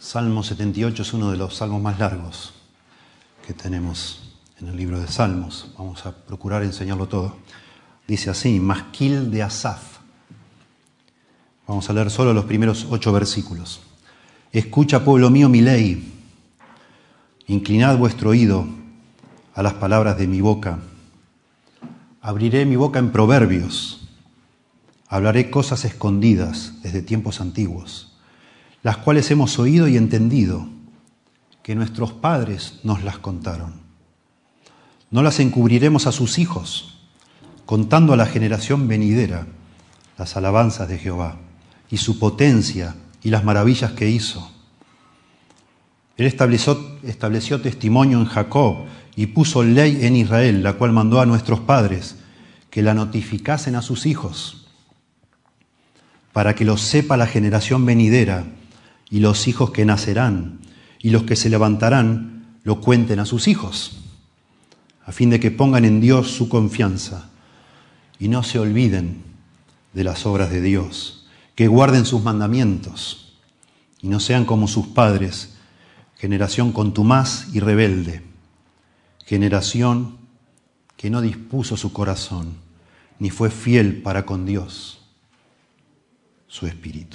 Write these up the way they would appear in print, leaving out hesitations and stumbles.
Salmo 78 es uno de los salmos más largos que tenemos en el libro de Salmos. Vamos a procurar enseñarlo todo. Dice así, Masquil de Asaf. Vamos a leer solo los primeros 8 versículos. Escucha, pueblo mío, mi ley. Inclinad vuestro oído a las palabras de mi boca. Abriré mi boca en proverbios. Hablaré cosas escondidas desde tiempos antiguos, las cuales hemos oído y entendido, que nuestros padres nos las contaron. No las encubriremos a sus hijos, contando a la generación venidera las alabanzas de Jehová y su potencia y las maravillas que hizo. Él estableció testimonio en Jacob y puso ley en Israel, la cual mandó a nuestros padres que la notificasen a sus hijos, para que lo sepa la generación venidera y los hijos que nacerán y los que se levantarán lo cuenten a sus hijos, a fin de que pongan en Dios su confianza y no se olviden de las obras de Dios, que guarden sus mandamientos y no sean como sus padres, generación contumaz y rebelde, generación que no dispuso su corazón ni fue fiel para con Dios, su espíritu.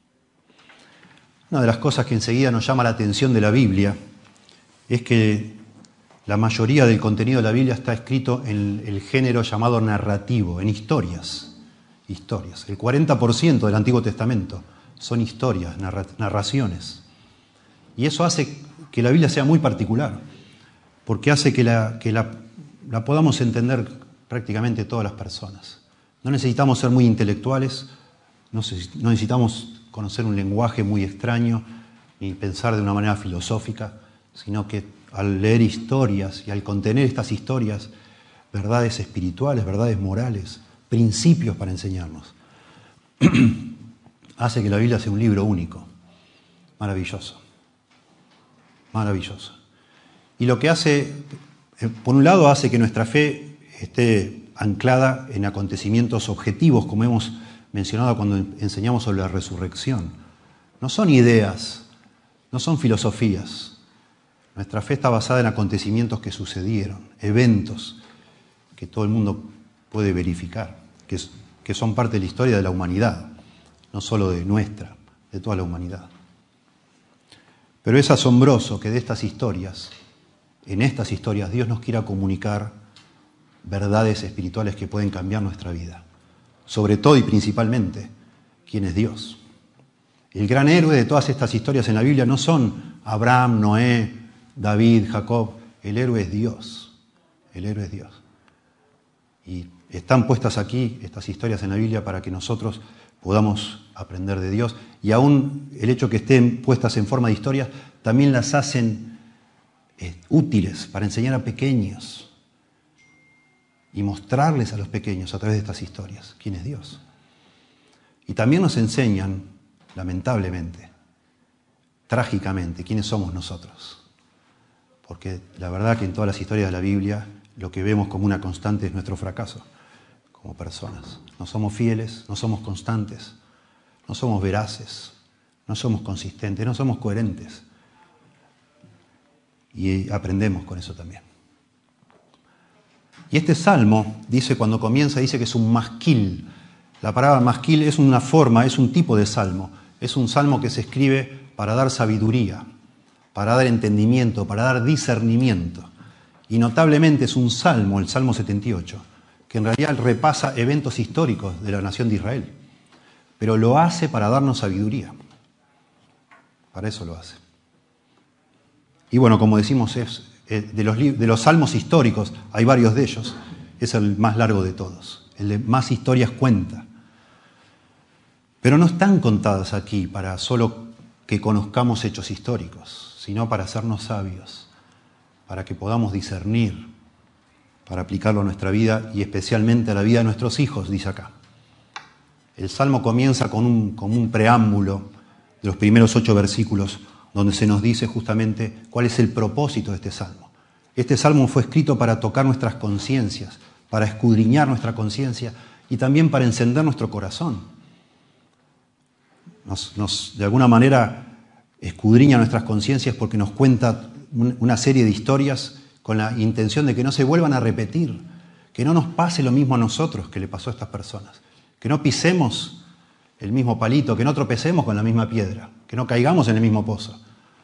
Una de las cosas que enseguida nos llama la atención de la Biblia es que la mayoría del contenido de la Biblia está escrito en el género llamado narrativo, en historias. El 40% del Antiguo Testamento son historias, narraciones. Y eso hace que la Biblia sea muy particular, porque hace que la podamos entender prácticamente todas las personas. No necesitamos ser muy intelectuales, no necesitamos conocer un lenguaje muy extraño, ni pensar de una manera filosófica, sino que al leer historias y al contener estas historias, verdades espirituales, verdades morales, principios para enseñarnos, hace que la Biblia sea un libro único, maravilloso, maravilloso. Y lo que hace, por un lado, hace que nuestra fe esté anclada en acontecimientos objetivos, como hemos mencionado cuando enseñamos sobre la resurrección. No son ideas, no son filosofías. Nuestra fe está basada en acontecimientos que sucedieron, eventos que todo el mundo puede verificar, que son parte de la historia de la humanidad, no solo de nuestra, de toda la humanidad. Pero es asombroso que de estas historias, en estas historias, Dios nos quiera comunicar verdades espirituales que pueden cambiar nuestra vida. Sobre todo y principalmente, ¿quién es Dios? El gran héroe de todas estas historias en la Biblia no son Abraham, Noé, David, Jacob. El héroe es Dios. El héroe es Dios. Y están puestas aquí estas historias en la Biblia para que nosotros podamos aprender de Dios. Y aún el hecho que estén puestas en forma de historias también las hacen útiles para enseñar a pequeños y mostrarles a los pequeños a través de estas historias quién es Dios. Y también nos enseñan, lamentablemente, trágicamente, quiénes somos nosotros. Porque la verdad que en todas las historias de la Biblia lo que vemos como una constante es nuestro fracaso como personas. No somos fieles, no somos constantes, no somos veraces, no somos consistentes, no somos coherentes. Y aprendemos con eso también. Y este salmo, dice cuando comienza, dice que es un masquil. La palabra masquil es una forma, es un tipo de salmo. Es un salmo que se escribe para dar sabiduría, para dar entendimiento, para dar discernimiento. Y notablemente es un salmo, el Salmo 78, que en realidad repasa eventos históricos de la nación de Israel. Pero lo hace para darnos sabiduría. Para eso lo hace. Y bueno, como decimos, de los salmos históricos, hay varios de ellos, es el más largo de todos, el de más historias cuenta. Pero no están contadas aquí para solo que conozcamos hechos históricos, sino para hacernos sabios, para que podamos discernir, para aplicarlo a nuestra vida y especialmente a la vida de nuestros hijos, dice acá. El Salmo comienza con un preámbulo de los primeros 8 versículos, donde se nos dice justamente cuál es el propósito de este Salmo. Este Salmo fue escrito para tocar nuestras conciencias, para escudriñar nuestra conciencia y también para encender nuestro corazón. De alguna manera escudriña nuestras conciencias porque nos cuenta una serie de historias con la intención de que no se vuelvan a repetir, que no nos pase lo mismo a nosotros que le pasó a estas personas, que no pisemos el mismo palito, que no tropecemos con la misma piedra, que no caigamos en el mismo pozo.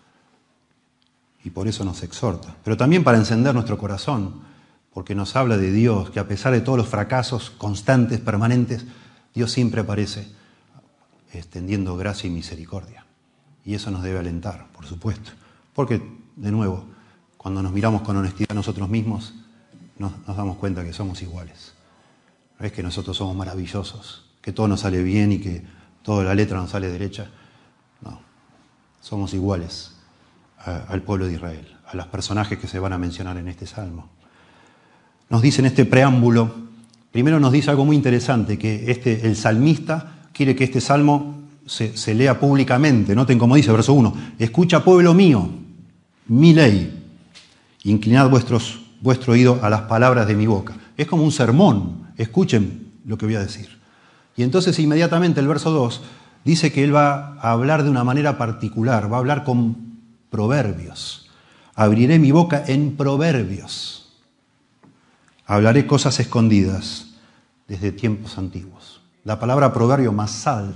Y por eso nos exhorta, pero también para encender nuestro corazón, porque nos habla de Dios, que a pesar de todos los fracasos constantes, permanentes, Dios siempre aparece extendiendo gracia y misericordia. Y eso nos debe alentar, por supuesto. Porque, de nuevo, cuando nos miramos con honestidad a nosotros mismos, nos damos cuenta que somos iguales. No es que nosotros somos maravillosos, que todo nos sale bien y que toda la letra nos sale derecha. No, somos iguales al pueblo de Israel, a los personajes que se van a mencionar en este salmo. Nos dice en este preámbulo, primero nos dice algo muy interesante, que el salmista quiere que este salmo se lea públicamente. Noten cómo dice, verso 1, escucha pueblo mío, mi ley, inclinad vuestro oído a las palabras de mi boca. Es como un sermón, escuchen lo que voy a decir. Y entonces inmediatamente el verso 2 dice que él va a hablar de una manera particular, va a hablar con proverbios. Abriré mi boca en proverbios. Hablaré cosas escondidas desde tiempos antiguos. La palabra proverbio, mashal,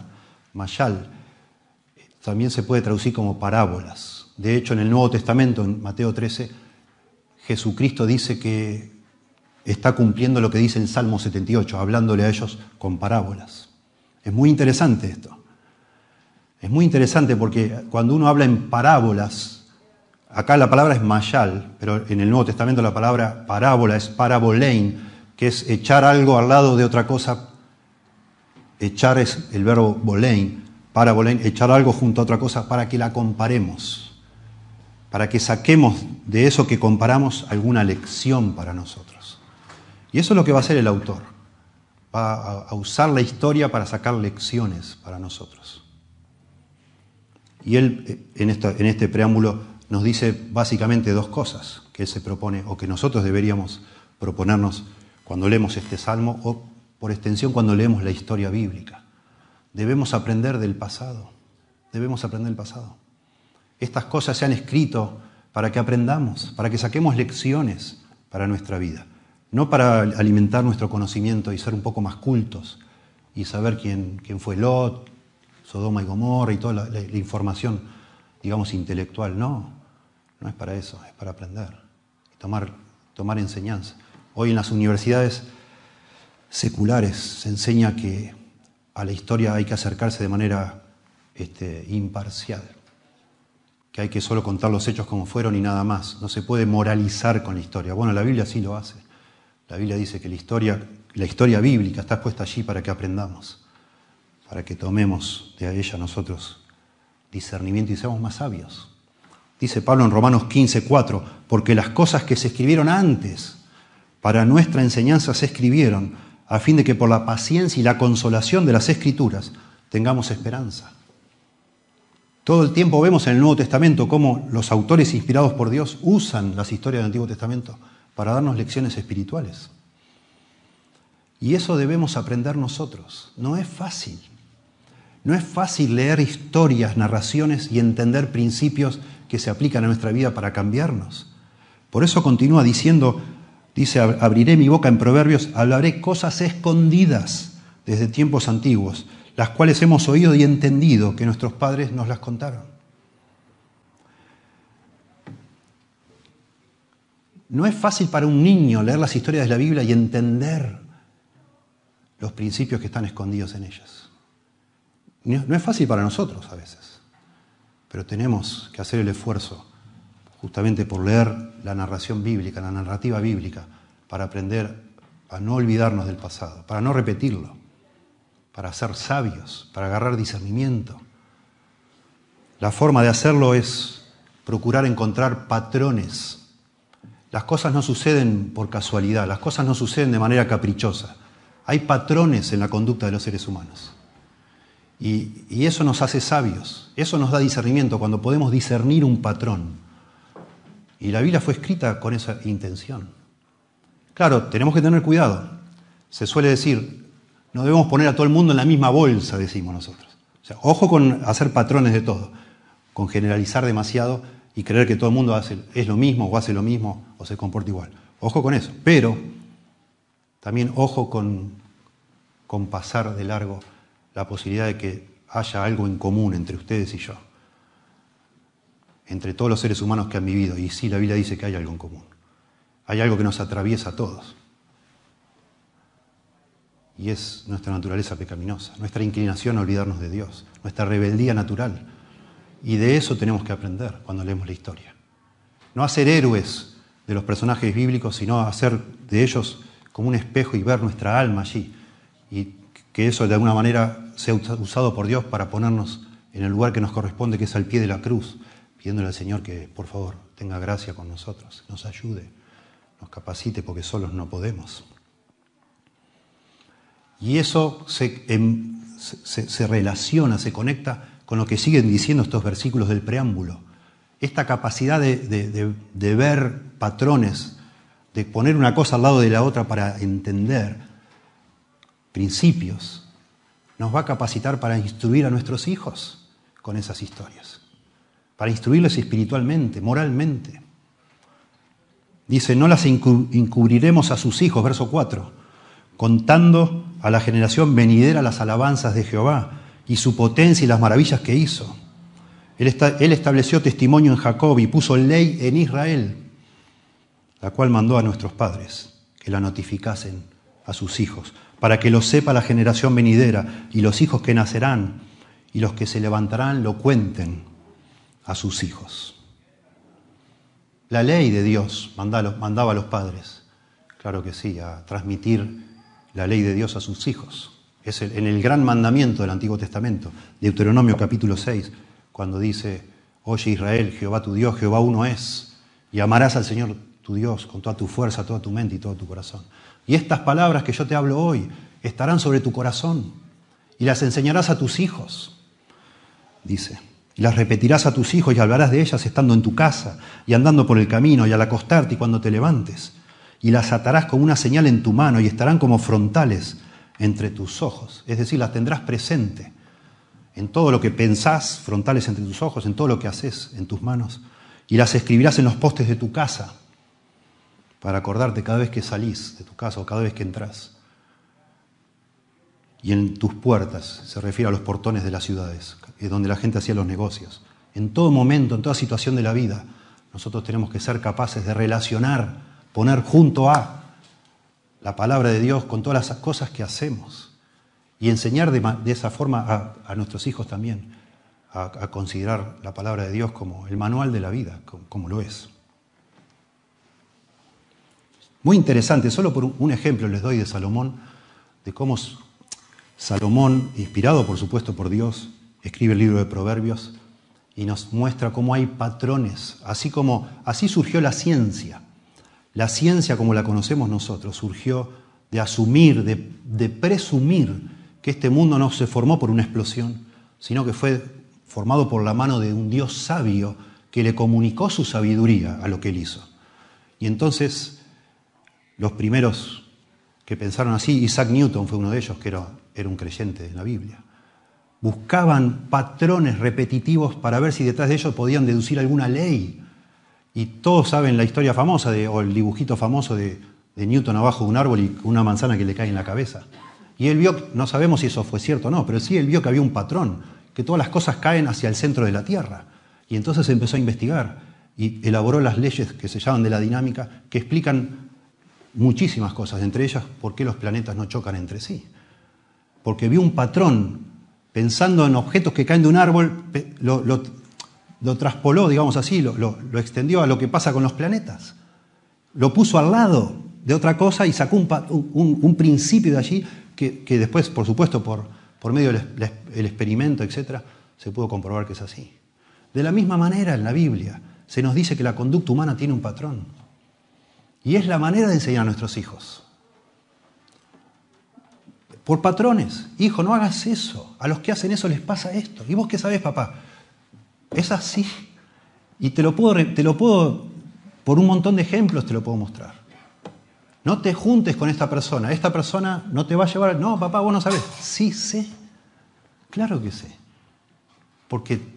también se puede traducir como parábolas. De hecho, en el Nuevo Testamento, en Mateo 13, Jesucristo dice que está cumpliendo lo que dice el Salmo 78, hablándole a ellos con parábolas. Es muy interesante esto. Es muy interesante porque cuando uno habla en parábolas, acá la palabra es mashal, pero en el Nuevo Testamento la palabra parábola es parabolein, que es echar algo al lado de otra cosa. Echar es el verbo bolein, parabolein, echar algo junto a otra cosa para que la comparemos, para que saquemos de eso que comparamos alguna lección para nosotros. Y eso es lo que va a hacer el autor. Va a usar la historia para sacar lecciones para nosotros. Y él, en este preámbulo, nos dice básicamente dos cosas que él se propone, o que nosotros deberíamos proponernos cuando leemos este salmo, o por extensión cuando leemos la historia bíblica. Debemos aprender del pasado. Debemos aprender del pasado. Estas cosas se han escrito para que aprendamos, para que saquemos lecciones para nuestra vida. No para alimentar nuestro conocimiento y ser un poco más cultos y saber quién fue Lot, Sodoma y Gomorra y toda la información, digamos, intelectual. No es para eso, es para aprender y tomar enseñanza. Hoy en las universidades seculares se enseña que a la historia hay que acercarse de manera imparcial, que hay que solo contar los hechos como fueron y nada más. No se puede moralizar con la historia. Bueno, la Biblia sí lo hace. La Biblia dice que la historia bíblica está puesta allí para que aprendamos, para que tomemos de ella nosotros discernimiento y seamos más sabios. Dice Pablo en Romanos 15:4, porque las cosas que se escribieron antes para nuestra enseñanza se escribieron a fin de que por la paciencia y la consolación de las Escrituras tengamos esperanza. Todo el tiempo vemos en el Nuevo Testamento cómo los autores inspirados por Dios usan las historias del Antiguo Testamento para darnos lecciones espirituales. Y eso debemos aprender nosotros. No es fácil. No es fácil leer historias, narraciones y entender principios que se aplican a nuestra vida para cambiarnos. Por eso continúa diciendo, dice, abriré mi boca en proverbios, hablaré cosas escondidas desde tiempos antiguos, las cuales hemos oído y entendido que nuestros padres nos las contaron. No es fácil para un niño leer las historias de la Biblia y entender los principios que están escondidos en ellas. No es fácil para nosotros a veces, pero tenemos que hacer el esfuerzo justamente por leer la narración bíblica, la narrativa bíblica, para aprender a no olvidarnos del pasado, para no repetirlo, para ser sabios, para agarrar discernimiento. La forma de hacerlo es procurar encontrar patrones. Las cosas no suceden por casualidad, las cosas no suceden de manera caprichosa. Hay patrones en la conducta de los seres humanos. Y eso nos hace sabios, eso nos da discernimiento cuando podemos discernir un patrón. Y la Biblia fue escrita con esa intención. Claro, tenemos que tener cuidado. Se suele decir, no debemos poner a todo el mundo en la misma bolsa, decimos nosotros. O sea, ojo con hacer patrones de todo. con generalizar demasiado y creer que todo el mundo es lo mismo o hace lo mismo o se comporta igual. Ojo con eso, pero también ojo con pasar de largo la posibilidad de que haya algo en común entre ustedes y yo, entre todos los seres humanos que han vivido. Y sí, la Biblia dice que hay algo en común. Hay algo que nos atraviesa a todos. Y es nuestra naturaleza pecaminosa, nuestra inclinación a olvidarnos de Dios, nuestra rebeldía natural. Y de eso tenemos que aprender cuando leemos la historia. No a ser héroes de los personajes bíblicos, sino a hacer de ellos como un espejo y ver nuestra alma allí. Y que eso de alguna manera sea usado por Dios para ponernos en el lugar que nos corresponde, que es al pie de la cruz, pidiéndole al Señor que, por favor, tenga gracia con nosotros, nos ayude, nos capacite, porque solos no podemos. Y eso se relaciona, se conecta con lo que siguen diciendo estos versículos del preámbulo. Esta capacidad de ver patrones, de poner una cosa al lado de la otra para entender principios, nos va a capacitar para instruir a nuestros hijos con esas historias, para instruirles espiritualmente, moralmente. Dice, no las encubriremos a sus hijos, verso 4, contando a la generación venidera las alabanzas de Jehová y su potencia y las maravillas que hizo. Él estableció testimonio en Jacob y puso ley en Israel, la cual mandó a nuestros padres que la notificasen a sus hijos, para que lo sepa la generación venidera y los hijos que nacerán y los que se levantarán lo cuenten a sus hijos. La ley de Dios mandaba a los padres, claro que sí, a transmitir la ley de Dios a sus hijos. Es en el gran mandamiento del Antiguo Testamento, Deuteronomio capítulo 6, cuando dice, oye Israel, Jehová tu Dios, Jehová uno es, y amarás al Señor tu Dios con toda tu fuerza, toda tu mente y todo tu corazón. Y estas palabras que yo te hablo hoy estarán sobre tu corazón y las enseñarás a tus hijos, dice. Y las repetirás a tus hijos y hablarás de ellas estando en tu casa y andando por el camino y al acostarte y cuando te levantes. Y las atarás como una señal en tu mano y estarán como frontales entre tus ojos. Es decir, las tendrás presente en todo lo que pensás, frontales entre tus ojos, en todo lo que haces en tus manos. Y las escribirás en los postes de tu casa para acordarte cada vez que salís de tu casa o cada vez que entrás. Y en tus puertas, se refiere a los portones de las ciudades, es donde la gente hacía los negocios. En todo momento, en toda situación de la vida, nosotros tenemos que ser capaces de relacionar, poner junto a la palabra de Dios con todas las cosas que hacemos y enseñar de esa forma a nuestros hijos también a considerar la palabra de Dios como el manual de la vida, como lo es. Muy interesante, solo por un ejemplo les doy de Salomón, de cómo Salomón, inspirado por supuesto por Dios, escribe el libro de Proverbios y nos muestra cómo hay patrones, así surgió la ciencia. La ciencia como la conocemos nosotros surgió de asumir, de presumir que este mundo no se formó por una explosión, sino que fue formado por la mano de un Dios sabio que le comunicó su sabiduría a lo que él hizo. Y entonces los primeros que pensaron así, Isaac Newton fue uno de ellos, que era un creyente en la Biblia, buscaban patrones repetitivos para ver si detrás de ellos podían deducir alguna ley. Y todos saben la historia famosa o el dibujito famoso de Newton abajo de un árbol y una manzana que le cae en la cabeza. Y él vio, no sabemos si eso fue cierto o no, pero sí él vio que había un patrón, que todas las cosas caen hacia el centro de la Tierra. Y entonces empezó a investigar y elaboró las leyes que se llaman de la dinámica, que explican muchísimas cosas, entre ellas por qué los planetas no chocan entre sí. Porque vio un patrón, pensando en objetos que caen de un árbol, lo traspoló, digamos así, lo extendió a lo que pasa con los planetas. Lo puso al lado de otra cosa y sacó un principio de allí que después, por supuesto, por medio del experimento, etc., se pudo comprobar que es así. De la misma manera, en la Biblia se nos dice que la conducta humana tiene un patrón. Y es la manera de enseñar a nuestros hijos. Por patrones. Hijo, no hagas eso. A los que hacen eso les pasa esto. ¿Y vos qué sabés, papá? Es así. Y te lo puedo, por un montón de ejemplos te lo puedo mostrar. No te juntes con esta persona. Esta persona no te va a llevar... No, papá, vos no sabés. Sí, sé. Claro que sé. Porque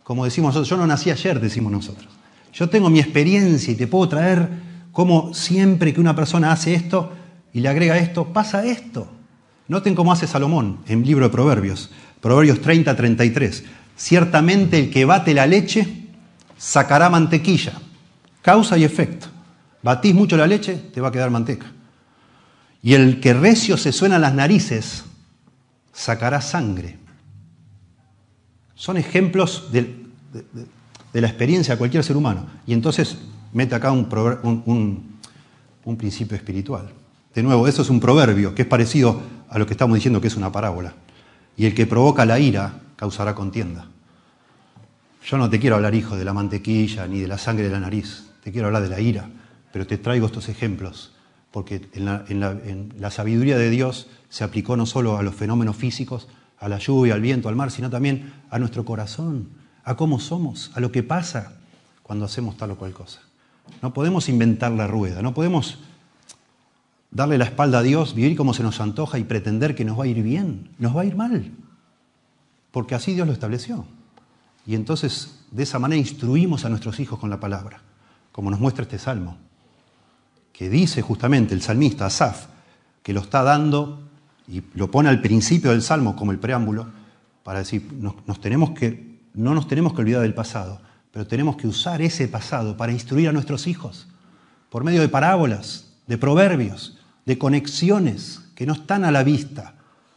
Como decimos nosotros, yo no nací ayer, decimos nosotros. Yo tengo mi experiencia y te puedo traer cómo siempre que una persona hace esto y le agrega esto, pasa esto. Noten cómo hace Salomón en el libro de Proverbios, Proverbios 30-33. Ciertamente el que bate la leche sacará mantequilla. Causa y efecto. Batís mucho la leche, te va a quedar manteca. Y el que recio se suena las narices, sacará sangre. Son ejemplos de la experiencia de cualquier ser humano. Y entonces mete acá un principio espiritual. De nuevo, eso es un proverbio que es parecido a lo que estamos diciendo que es una parábola. Y el que provoca la ira causará contienda. Yo no te quiero hablar, hijo, de la mantequilla ni de la sangre de la nariz. Te quiero hablar de la ira. Pero te traigo estos ejemplos porque en la sabiduría de Dios se aplicó no solo a los fenómenos físicos, a la lluvia, al viento, al mar, sino también a nuestro corazón, a cómo somos, a lo que pasa cuando hacemos tal o cual cosa. No podemos inventar la rueda, no podemos darle la espalda a Dios, vivir como se nos antoja y pretender que nos va a ir bien. Nos va a ir mal, porque así Dios lo estableció. Y entonces, de esa manera, instruimos a nuestros hijos con la palabra, como nos muestra este salmo, que dice justamente el salmista Asaf, que lo está dando y lo pone al principio del salmo como el preámbulo, para decir, no nos tenemos que olvidar del pasado, pero tenemos que usar ese pasado para instruir a nuestros hijos, por medio de parábolas, de proverbios, de conexiones que no están a la vista.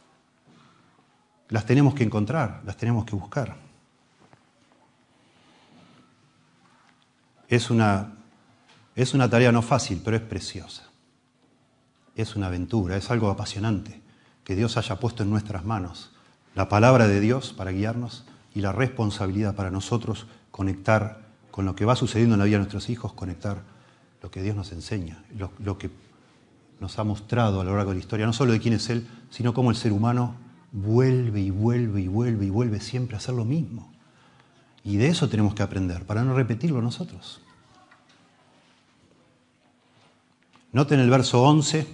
Las tenemos que encontrar, las tenemos que buscar. Es una tarea no fácil, pero es preciosa. Es una aventura, es algo apasionante que Dios haya puesto en nuestras manos la palabra de Dios para guiarnos y la responsabilidad para nosotros conectar con lo que va sucediendo en la vida de nuestros hijos, conectar lo que Dios nos enseña, lo que nos ha mostrado a lo largo de la historia, no solo de quién es Él, sino cómo el ser humano vuelve y vuelve y vuelve y vuelve siempre a hacer lo mismo. Y de eso tenemos que aprender, para no repetirlo nosotros. Noten el verso 11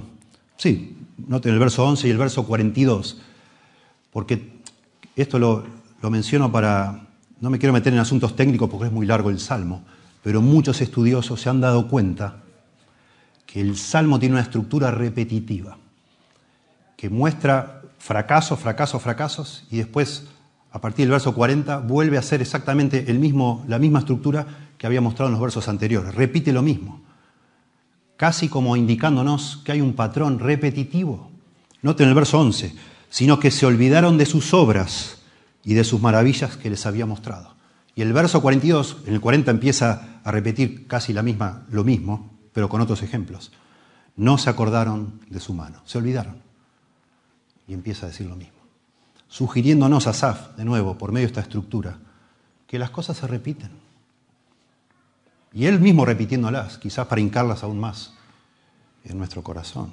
y el verso 42, porque esto lo menciono para... No me quiero meter en asuntos técnicos porque es muy largo el Salmo, pero muchos estudiosos se han dado cuenta que el Salmo tiene una estructura repetitiva, que muestra fracasos, y después, a partir del verso 40, vuelve a ser exactamente la misma estructura que había mostrado en los versos anteriores. Repite lo mismo, casi como indicándonos que hay un patrón repetitivo. Noten el verso 11, sino que se olvidaron de sus obras y de sus maravillas que les había mostrado. Y el verso 42, en el 40 empieza a repetir casi lo mismo, pero con otros ejemplos. No se acordaron de su mano, se olvidaron. Y empieza a decir lo mismo, sugiriéndonos a Asaf, de nuevo, por medio de esta estructura, que las cosas se repiten. Y él mismo repitiéndolas, quizás para hincarlas aún más en nuestro corazón.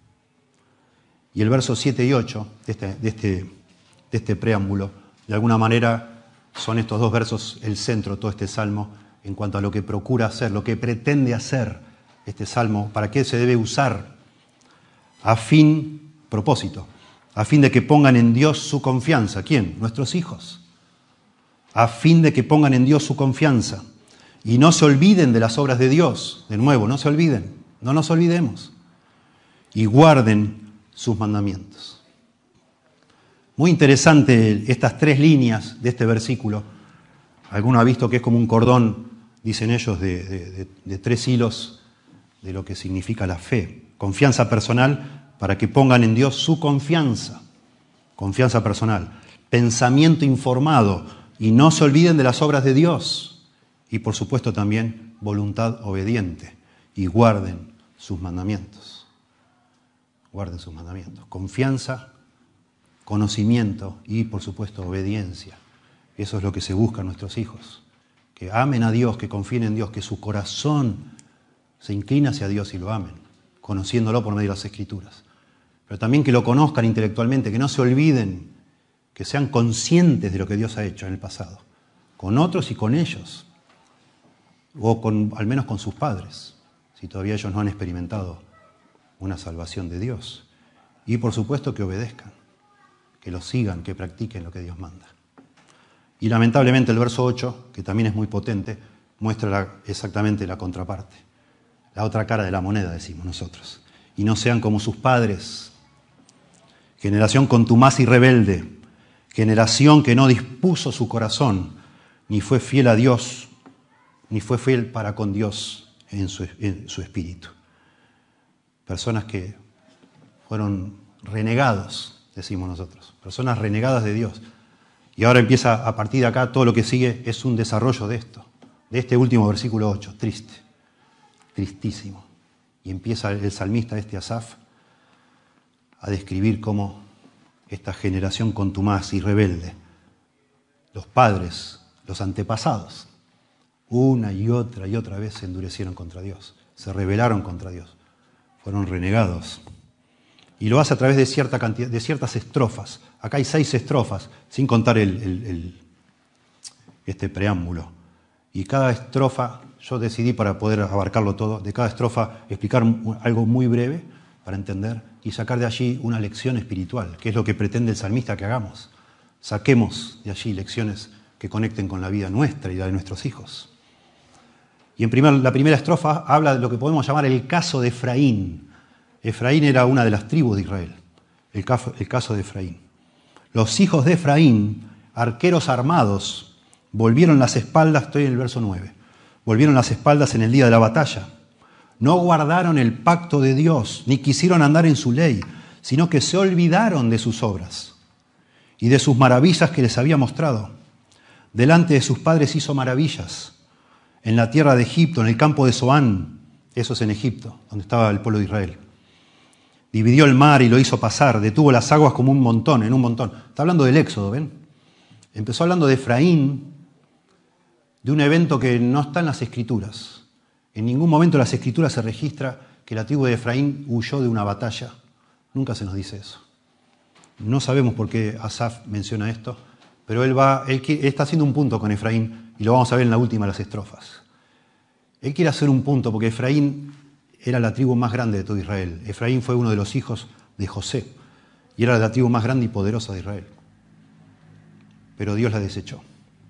Y el verso 7 y 8 de este preámbulo, de alguna manera son estos dos versos el centro de todo este salmo en cuanto a lo que procura hacer, lo que pretende hacer este salmo, para qué se debe usar, a fin de que pongan en Dios su confianza. ¿Quién? Nuestros hijos. A fin de que pongan en Dios su confianza y no se olviden de las obras de Dios. De nuevo, no se olviden, no nos olvidemos. Y guarden sus mandamientos. Muy interesante estas tres líneas de este versículo. Alguno ha visto que es como un cordón, dicen ellos, de 3 hilos de lo que significa la fe. Confianza personal, para que pongan en Dios su confianza. Confianza personal. Pensamiento informado y no se olviden de las obras de Dios. Y por supuesto también voluntad obediente. Y guarden sus mandamientos. Guarden sus mandamientos. Confianza, conocimiento y, por supuesto, obediencia. Eso es lo que se busca en nuestros hijos. Que amen a Dios, que confíen en Dios, que su corazón se incline hacia Dios y lo amen, conociéndolo por medio de las Escrituras. Pero también que lo conozcan intelectualmente, que no se olviden, que sean conscientes de lo que Dios ha hecho en el pasado, con otros y con ellos, o al menos con sus padres, si todavía ellos no han experimentado una salvación de Dios. Y por supuesto que obedezcan, que lo sigan, que practiquen lo que Dios manda. Y lamentablemente el verso 8, que también es muy potente, muestra exactamente la contraparte. La otra cara de la moneda, decimos nosotros. Y no sean como sus padres, generación contumaz y rebelde, generación que no dispuso su corazón, ni fue fiel a Dios, ni fue fiel para con Dios en su espíritu. Personas que fueron renegados, decimos nosotros, personas renegadas de Dios. Y ahora empieza, a partir de acá, todo lo que sigue es un desarrollo de esto, de este último versículo 8, triste, tristísimo. Y empieza el salmista, Asaf, a describir cómo esta generación contumaz y rebelde, los padres, los antepasados, una y otra vez se endurecieron contra Dios, se rebelaron contra Dios, fueron renegados. Y lo hace a través de cierta cantidad, de ciertas estrofas. Acá hay 6 estrofas, sin contar este preámbulo. Y cada estrofa, yo decidí para poder abarcarlo todo, de cada estrofa explicar algo muy breve para entender y sacar de allí una lección espiritual, que es lo que pretende el salmista que hagamos. Saquemos de allí lecciones que conecten con la vida nuestra y la de nuestros hijos. Y la primera estrofa habla de lo que podemos llamar el caso de Efraín. Efraín era una de las tribus de Israel, el caso de Efraín. Los hijos de Efraín, arqueros armados, volvieron las espaldas, estoy en el verso 9, volvieron las espaldas en el día de la batalla. No guardaron el pacto de Dios, ni quisieron andar en su ley, sino que se olvidaron de sus obras y de sus maravillas que les había mostrado. Delante de sus padres hizo maravillas, en la tierra de Egipto, en el campo de Zoán, eso es en Egipto, donde estaba el pueblo de Israel. Dividió el mar y lo hizo pasar, detuvo las aguas como un montón, en un montón. Está hablando del Éxodo, ¿ven? Empezó hablando de Efraín, de un evento que no está en las Escrituras. En ningún momento en las Escrituras se registra que la tribu de Efraín huyó de una batalla. Nunca se nos dice eso. No sabemos por qué Asaf menciona esto, pero él está haciendo un punto con Efraín y lo vamos a ver en la última de las estrofas. Él quiere hacer un punto porque Efraín era la tribu más grande de todo Israel. Efraín fue uno de los hijos de José y era la tribu más grande y poderosa de Israel. Pero Dios la desechó.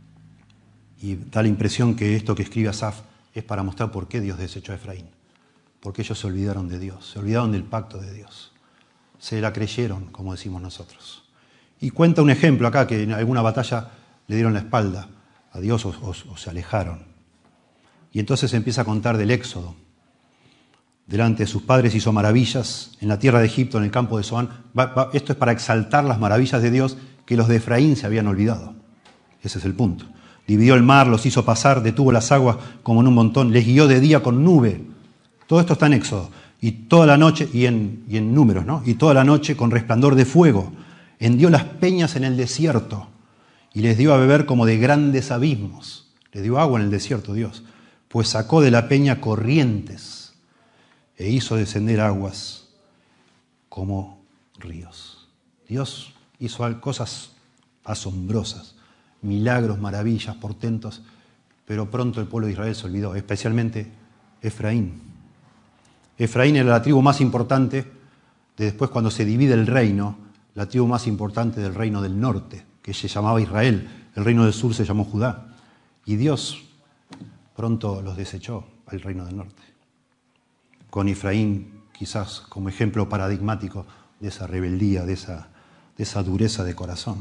Y da la impresión que esto que escribe Asaf es para mostrar por qué Dios desechó a Efraín. Porque ellos se olvidaron de Dios, se olvidaron del pacto de Dios. Se la creyeron, como decimos nosotros. Y cuenta un ejemplo acá, que en alguna batalla le dieron la espalda a Dios o se alejaron. Y entonces empieza a contar del Éxodo. Delante de sus padres hizo maravillas en la tierra de Egipto, en el campo de Zoán. Esto es para exaltar las maravillas de Dios que los de Efraín se habían olvidado. Ese es el punto. Dividió el mar, los hizo pasar, detuvo las aguas como en un montón, les guió de día con nube. Todo esto está en Éxodo. Y toda la noche, y en Números, ¿no? Y toda la noche con resplandor de fuego. Hendió las peñas en el desierto y les dio a beber como de grandes abismos. Les dio agua en el desierto, Dios. Pues sacó de la peña corrientes e hizo descender aguas como ríos. Dios hizo cosas asombrosas, milagros, maravillas, portentos, pero pronto el pueblo de Israel se olvidó, especialmente Efraín. Efraín era la tribu más importante de después cuando se divide el reino, la tribu más importante del reino del norte, que se llamaba Israel. El reino del sur se llamó Judá. Y Dios pronto los desechó al reino del norte. Con Efraín quizás como ejemplo paradigmático de esa rebeldía, de esa dureza de corazón.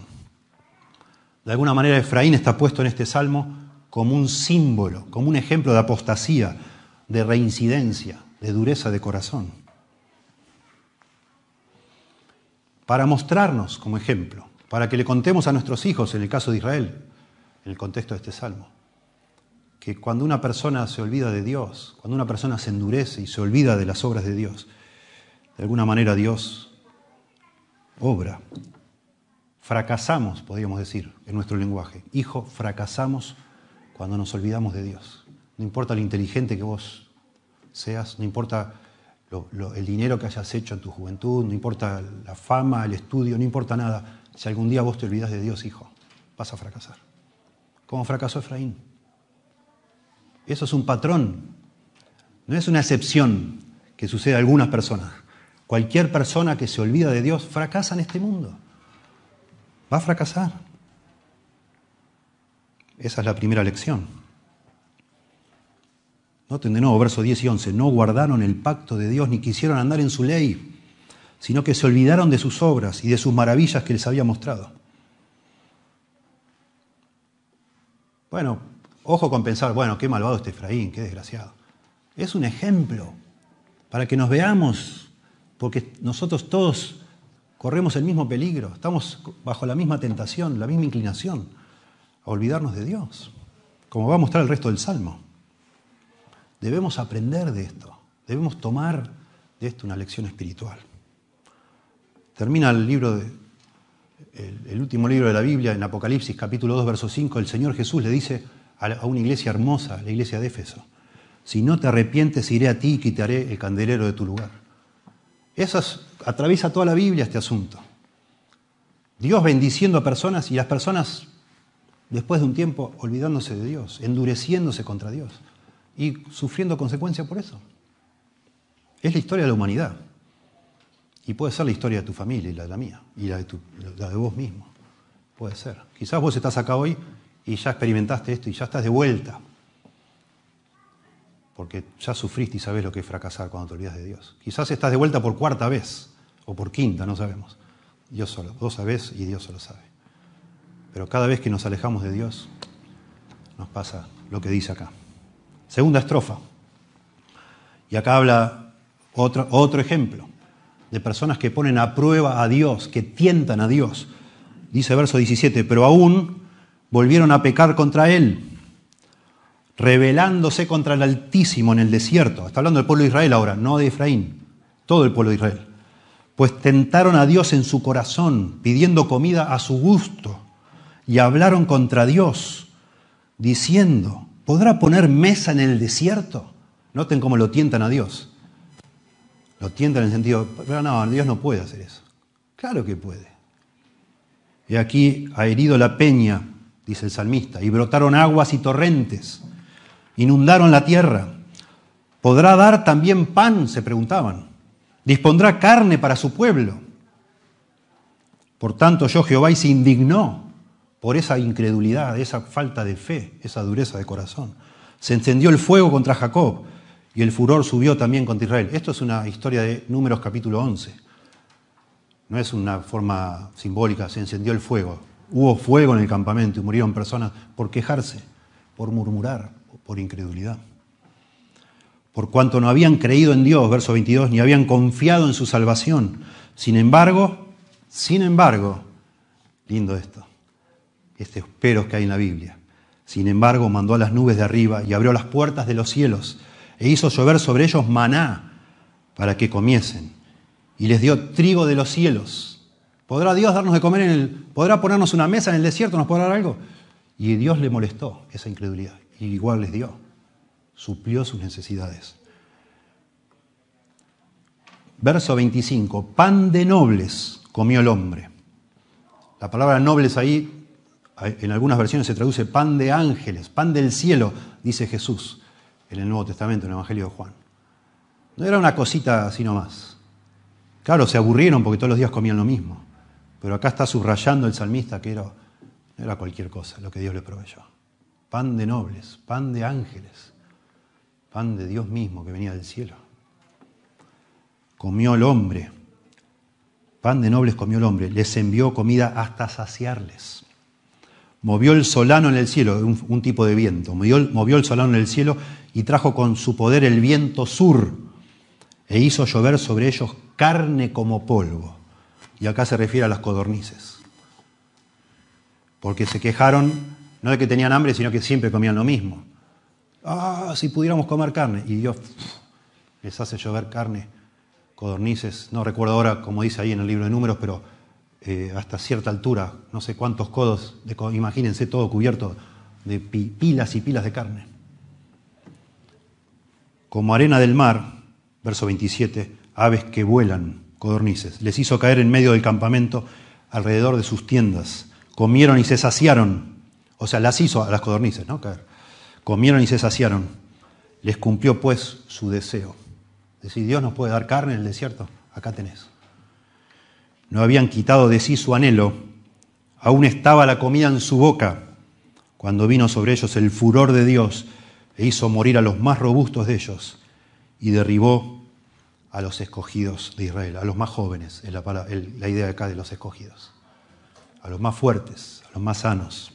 De alguna manera Efraín está puesto en este salmo como un símbolo, como un ejemplo de apostasía, de reincidencia, de dureza de corazón. Para mostrarnos como ejemplo, para que le contemos a nuestros hijos, en el caso de Israel, en el contexto de este salmo, que cuando una persona se olvida de Dios, cuando una persona se endurece y se olvida de las obras de Dios, de alguna manera Dios obra. Fracasamos, podríamos decir, en nuestro lenguaje. Hijo, fracasamos cuando nos olvidamos de Dios. No importa lo inteligente que vos seas, no importa el dinero que hayas hecho en tu juventud, no importa la fama, el estudio, no importa nada. Si algún día vos te olvidás de Dios, hijo, vas a fracasar. Como fracasó Efraín. Eso es un patrón, no es una excepción que sucede a algunas personas. Cualquier persona que se olvida de Dios fracasa en este mundo. Va a fracasar. Esa es la primera lección. Noten de nuevo versos 10 y 11. No guardaron el pacto de Dios ni quisieron andar en su ley, sino que se olvidaron de sus obras y de sus maravillas que les había mostrado. Bueno, ojo con pensar, bueno, qué malvado este Efraín, qué desgraciado. Es un ejemplo para que nos veamos, porque nosotros todos corremos el mismo peligro, estamos bajo la misma tentación, la misma inclinación a olvidarnos de Dios, como va a mostrar el resto del Salmo. Debemos aprender de esto, debemos tomar de esto una lección espiritual. Termina el último libro de la Biblia, en Apocalipsis capítulo 2, verso 5, el Señor Jesús le dice a una iglesia hermosa, la iglesia de Éfeso: si no te arrepientes, iré a ti y quitaré el candelero de tu lugar. Atraviesa toda la Biblia este asunto. Dios bendiciendo a personas y las personas, después de un tiempo, olvidándose de Dios, endureciéndose contra Dios y sufriendo consecuencias por eso. Es la historia de la humanidad. Y puede ser la historia de tu familia y la de la mía, y la de vos mismo. Puede ser. Quizás vos estás acá hoy y ya experimentaste esto y ya estás de vuelta. Porque ya sufriste y sabés lo que es fracasar cuando te olvidas de Dios. Quizás estás de vuelta por cuarta vez, o por quinta, no sabemos. Vos sabés y Dios solo sabe. Pero cada vez que nos alejamos de Dios, nos pasa lo que dice acá. Segunda estrofa. Y acá habla otro ejemplo de personas que ponen a prueba a Dios, que tientan a Dios. Dice verso 17, pero aún volvieron a pecar contra Él, rebelándose contra el Altísimo en el desierto. Está hablando del pueblo de Israel ahora, no de Efraín, todo el pueblo de Israel. Pues tentaron a Dios en su corazón, pidiendo comida a su gusto, y hablaron contra Dios, diciendo: ¿podrá poner mesa en el desierto? Noten cómo lo tientan a Dios. Lo tientan en el sentido, pero no, Dios no puede hacer eso. Claro que puede. Y aquí ha herido la peña, dice el salmista, y brotaron aguas y torrentes, inundaron la tierra. ¿Podrá dar también pan?, se preguntaban. ¿Dispondrá carne para su pueblo? Por tanto, oyó Jehová y se indignó por esa incredulidad, esa falta de fe, esa dureza de corazón. Se encendió el fuego contra Jacob y el furor subió también contra Israel. Esto es una historia de Números capítulo 11. No es una forma simbólica, se encendió el fuego. Hubo fuego en el campamento y murieron personas por quejarse, por murmurar, por incredulidad. Por cuanto no habían creído en Dios, verso 22, ni habían confiado en su salvación. Sin embargo, lindo esto, peros que hay en la Biblia. Sin embargo, mandó a las nubes de arriba y abrió las puertas de los cielos e hizo llover sobre ellos maná para que comiesen. Y les dio trigo de los cielos. ¿Podrá Dios darnos de comer podrá ponernos una mesa en el desierto? ¿Nos podrá dar algo? Y Dios le molestó esa incredulidad. Y igual les dio. Suplió sus necesidades. Verso 25. Pan de nobles comió el hombre. La palabra nobles ahí, en algunas versiones se traduce pan de ángeles, pan del cielo, dice Jesús en el Nuevo Testamento, en el Evangelio de Juan. No era una cosita así nomás. Claro, se aburrieron porque todos los días comían lo mismo. Pero acá está subrayando el salmista que no era cualquier cosa lo que Dios le proveyó. Pan de nobles, pan de ángeles, pan de Dios mismo que venía del cielo. Comió el hombre, pan de nobles comió el hombre, les envió comida hasta saciarles. Movió el solano en el cielo, un tipo de viento, movió el solano en el cielo y trajo con su poder el viento sur e hizo llover sobre ellos carne como polvo. Y acá se refiere a las codornices. Porque se quejaron no de que tenían hambre, sino que siempre comían lo mismo. Si pudiéramos comer carne. Y Dios les hace llover carne, codornices. No recuerdo ahora, como dice ahí en el libro de Números, pero hasta cierta altura, no sé cuántos codos, imagínense todo cubierto de pilas y pilas de carne. Como arena del mar, verso 27, aves que vuelan, codornices. Les hizo caer en medio del campamento, alrededor de sus tiendas. Comieron y se saciaron. O sea, las hizo a las codornices, ¿no? Caer. Comieron y se saciaron. Les cumplió pues su deseo. Es decir, Dios nos puede dar carne en el desierto. Acá tenés. No habían quitado de sí su anhelo. Aún estaba la comida en su boca. cuando vino sobre ellos el furor de Dios e hizo morir a los más robustos de ellos y derribó a los escogidos de Israel, a los más jóvenes, es la idea acá de los escogidos, a los más fuertes, a los más sanos.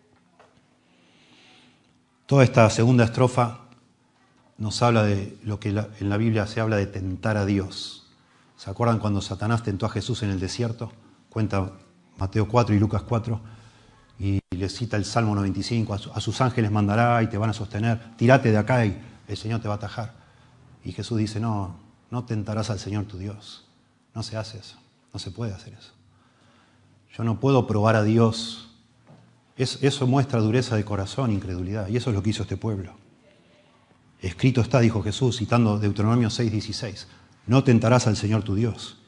Toda esta segunda estrofa nos habla de lo que en la Biblia se habla de tentar a Dios. ¿Se acuerdan cuando Satanás tentó a Jesús en el desierto? Cuenta Mateo 4 y Lucas 4, y le cita el Salmo 95, a sus ángeles mandará y te van a sostener, tírate de acá y el Señor te va a atajar. Y Jesús dice, no tentarás al Señor tu Dios. No se hace eso, no se puede hacer eso. Yo no puedo probar a Dios. Eso muestra dureza de corazón, incredulidad, y eso es lo que hizo este pueblo. Escrito está, dijo Jesús, citando Deuteronomio 6:16, no tentarás al Señor tu Dios.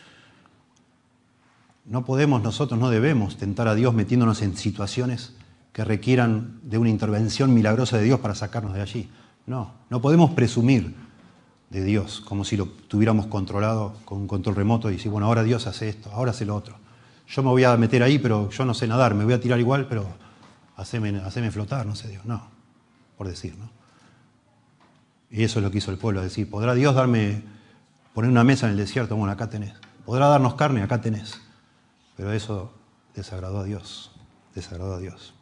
No podemos, nosotros no debemos tentar a Dios metiéndonos en situaciones que requieran de una intervención milagrosa de Dios para sacarnos de allí. No podemos presumir de Dios como si lo tuviéramos controlado con un control remoto y decir, bueno, ahora Dios hace esto, ahora hace lo otro. Yo me voy a meter ahí, pero yo no sé nadar, me voy a tirar igual, pero haceme flotar, no sé Dios. No, por decir, ¿no? Y eso es lo que hizo el pueblo, decir, ¿podrá Dios poner una mesa en el desierto? Bueno, acá tenés. ¿Podrá darnos carne? Acá tenés. Pero eso desagradó a Dios, desagradó a Dios.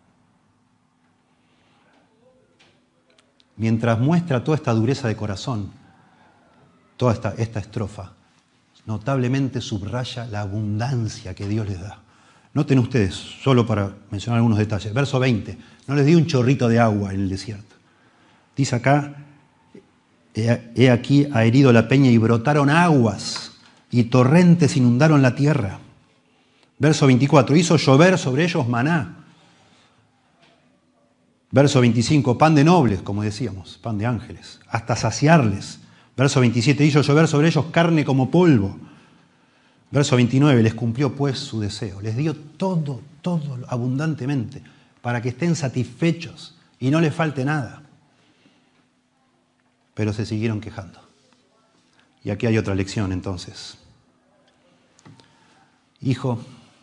Mientras muestra toda esta dureza de corazón, toda esta estrofa, notablemente subraya la abundancia que Dios les da. Noten ustedes, solo para mencionar algunos detalles, verso 20, no les dio un chorrito de agua en el desierto. Dice acá, he aquí ha herido la peña y brotaron aguas y torrentes inundaron la tierra. Verso 24, hizo llover sobre ellos maná. Verso 25, pan de nobles, como decíamos, pan de ángeles, hasta saciarles. Verso 27, hizo llover sobre ellos carne como polvo. Verso 29, les cumplió pues su deseo. Les dio todo abundantemente para que estén satisfechos y no les falte nada. Pero se siguieron quejando. Y aquí hay otra lección entonces. Hijo,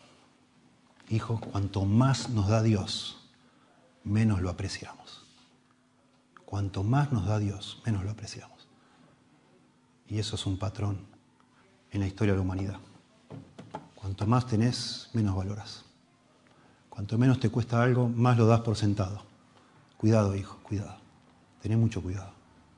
cuanto más nos da Dios, menos lo apreciamos. Cuanto más nos da Dios, menos lo apreciamos. Y eso es un patrón en la historia de la humanidad. Cuanto más tenés, menos valoras. Cuanto menos te cuesta algo, más lo das por sentado. Cuidado, hijo, cuidado. Tené mucho cuidado.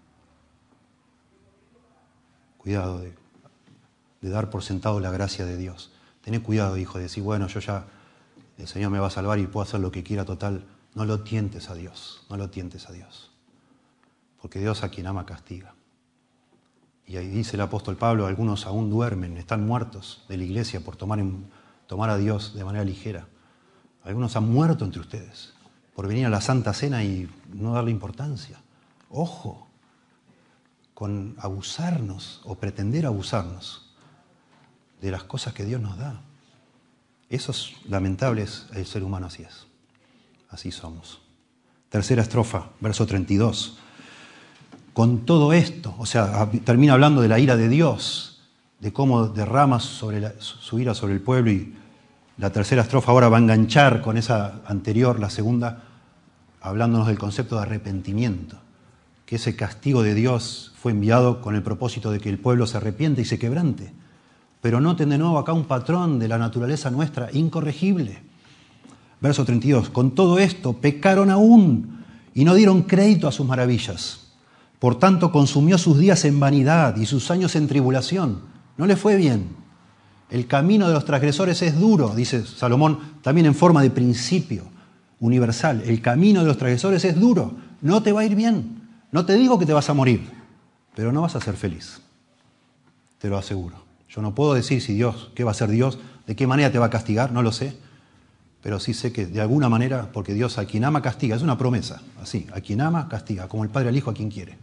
Cuidado de dar por sentado la gracia de Dios. Tené cuidado, hijo, de decir, bueno, el Señor me va a salvar y puedo hacer lo que quiera, total. No lo tientes a Dios, no lo tientes a Dios. Porque Dios a quien ama castiga. Y ahí dice el apóstol Pablo, algunos aún duermen, están muertos de la iglesia por tomar a Dios de manera ligera. Algunos han muerto entre ustedes por venir a la Santa Cena y no darle importancia. Ojo con abusarnos o pretender abusarnos de las cosas que Dios nos da. Eso es lamentable, el ser humano así es. Así somos. Tercera estrofa, verso 32. Con todo esto, o sea, termina hablando de la ira de Dios, de cómo derrama su ira sobre el pueblo, y la tercera estrofa ahora va a enganchar con esa anterior, la segunda, hablándonos del concepto de arrepentimiento, que ese castigo de Dios fue enviado con el propósito de que el pueblo se arrepiente y se quebrante. Pero noten de nuevo acá un patrón de la naturaleza nuestra incorregible. Verso 32, con todo esto pecaron aún y no dieron crédito a sus maravillas. Por tanto, consumió sus días en vanidad y sus años en tribulación. No le fue bien. El camino de los transgresores es duro, dice Salomón, también en forma de principio universal. El camino de los transgresores es duro. No te va a ir bien. No te digo que te vas a morir, pero no vas a ser feliz. Te lo aseguro. Yo no puedo decir si Dios, qué va a hacer Dios, de qué manera te va a castigar, no lo sé. Pero sí sé que de alguna manera, porque Dios a quien ama castiga, es una promesa, así, a quien ama castiga, como el Padre al Hijo a quien quiere.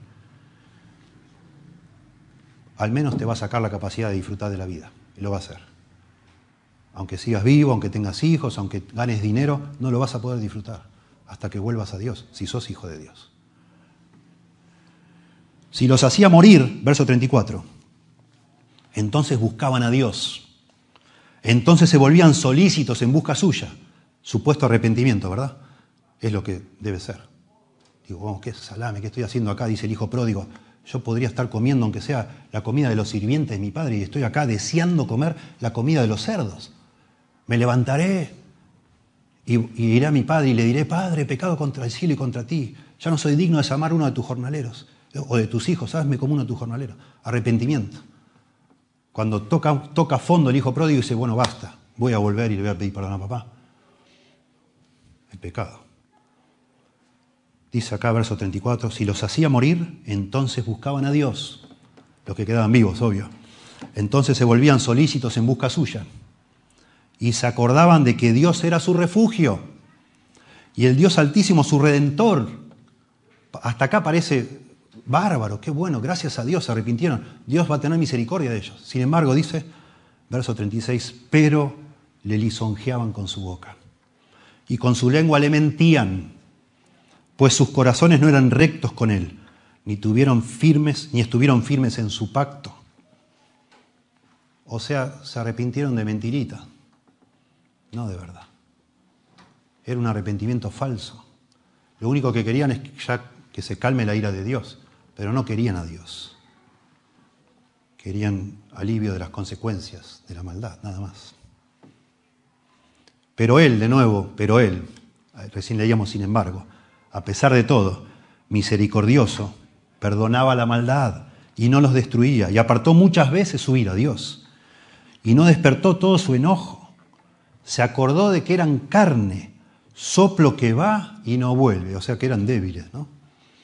Al menos te va a sacar la capacidad de disfrutar de la vida, y lo va a hacer. Aunque sigas vivo, aunque tengas hijos, aunque ganes dinero, no lo vas a poder disfrutar hasta que vuelvas a Dios, si sos hijo de Dios. Si los hacía morir, verso 34, entonces buscaban a Dios. Entonces se volvían solícitos en busca suya. Supuesto arrepentimiento, ¿verdad? es lo que debe ser. Digo, oh, qué salame, ¿qué estoy haciendo acá? Dice el hijo pródigo. Yo podría estar comiendo, aunque sea la comida de los sirvientes de mi padre, y estoy acá deseando comer la comida de los cerdos. Me levantaré y iré a mi padre y le diré, Padre, he pecado contra el cielo y contra ti. Ya no soy digno de llamar uno de tus jornaleros o de tus hijos, hazme como uno de tus jornaleros. Arrepentimiento. Cuando toca fondo el hijo pródigo y dice, bueno, basta, voy a volver y le voy a pedir perdón a papá. El pecado. Dice acá, verso 34, si los hacía morir, entonces buscaban a Dios. Los que quedaban vivos, obvio. Entonces se volvían solícitos en busca suya. Y se acordaban de que Dios era su refugio. Y el Dios Altísimo su Redentor. Hasta acá parece bárbaro, qué bueno, gracias a Dios se arrepintieron. Dios va a tener misericordia de ellos. Sin embargo, dice, verso 36, pero le lisonjeaban con su boca. Y con su lengua le mentían, pues sus corazones no eran rectos con él, ni estuvieron firmes en su pacto. O sea, se arrepintieron de mentirita, no de verdad. Era un arrepentimiento falso. Lo único que querían es que se calme la ira de Dios, pero no querían a Dios. Querían alivio de las consecuencias de la maldad, nada más. Pero él, recién leíamos sin embargo, a pesar de todo, misericordioso, perdonaba la maldad y no los destruía, y apartó muchas veces su ira a Dios, y no despertó todo su enojo. Se acordó de que eran carne, soplo que va y no vuelve, o sea que eran débiles, ¿no?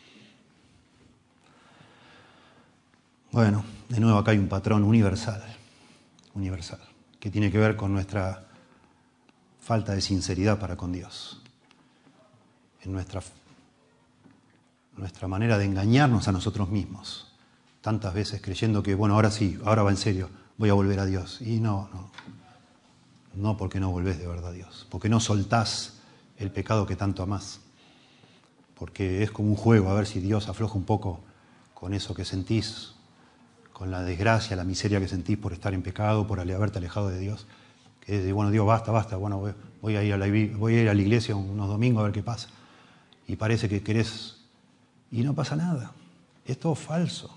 Bueno, de nuevo acá hay un patrón universal, que tiene que ver con nuestra falta de sinceridad para con Dios. En nuestra manera de engañarnos a nosotros mismos. Tantas veces creyendo que, bueno, ahora sí, ahora va en serio, voy a volver a Dios. Y no porque no volvés de verdad a Dios, porque no soltás el pecado que tanto amás. Porque es como un juego, a ver si Dios afloja un poco con eso que sentís, con la desgracia, la miseria que sentís por estar en pecado, por haberte alejado de Dios. Que es, bueno, Dios, basta, bueno, voy a ir a la iglesia unos domingos a ver qué pasa. Y parece que querés, y no pasa nada. Es todo falso.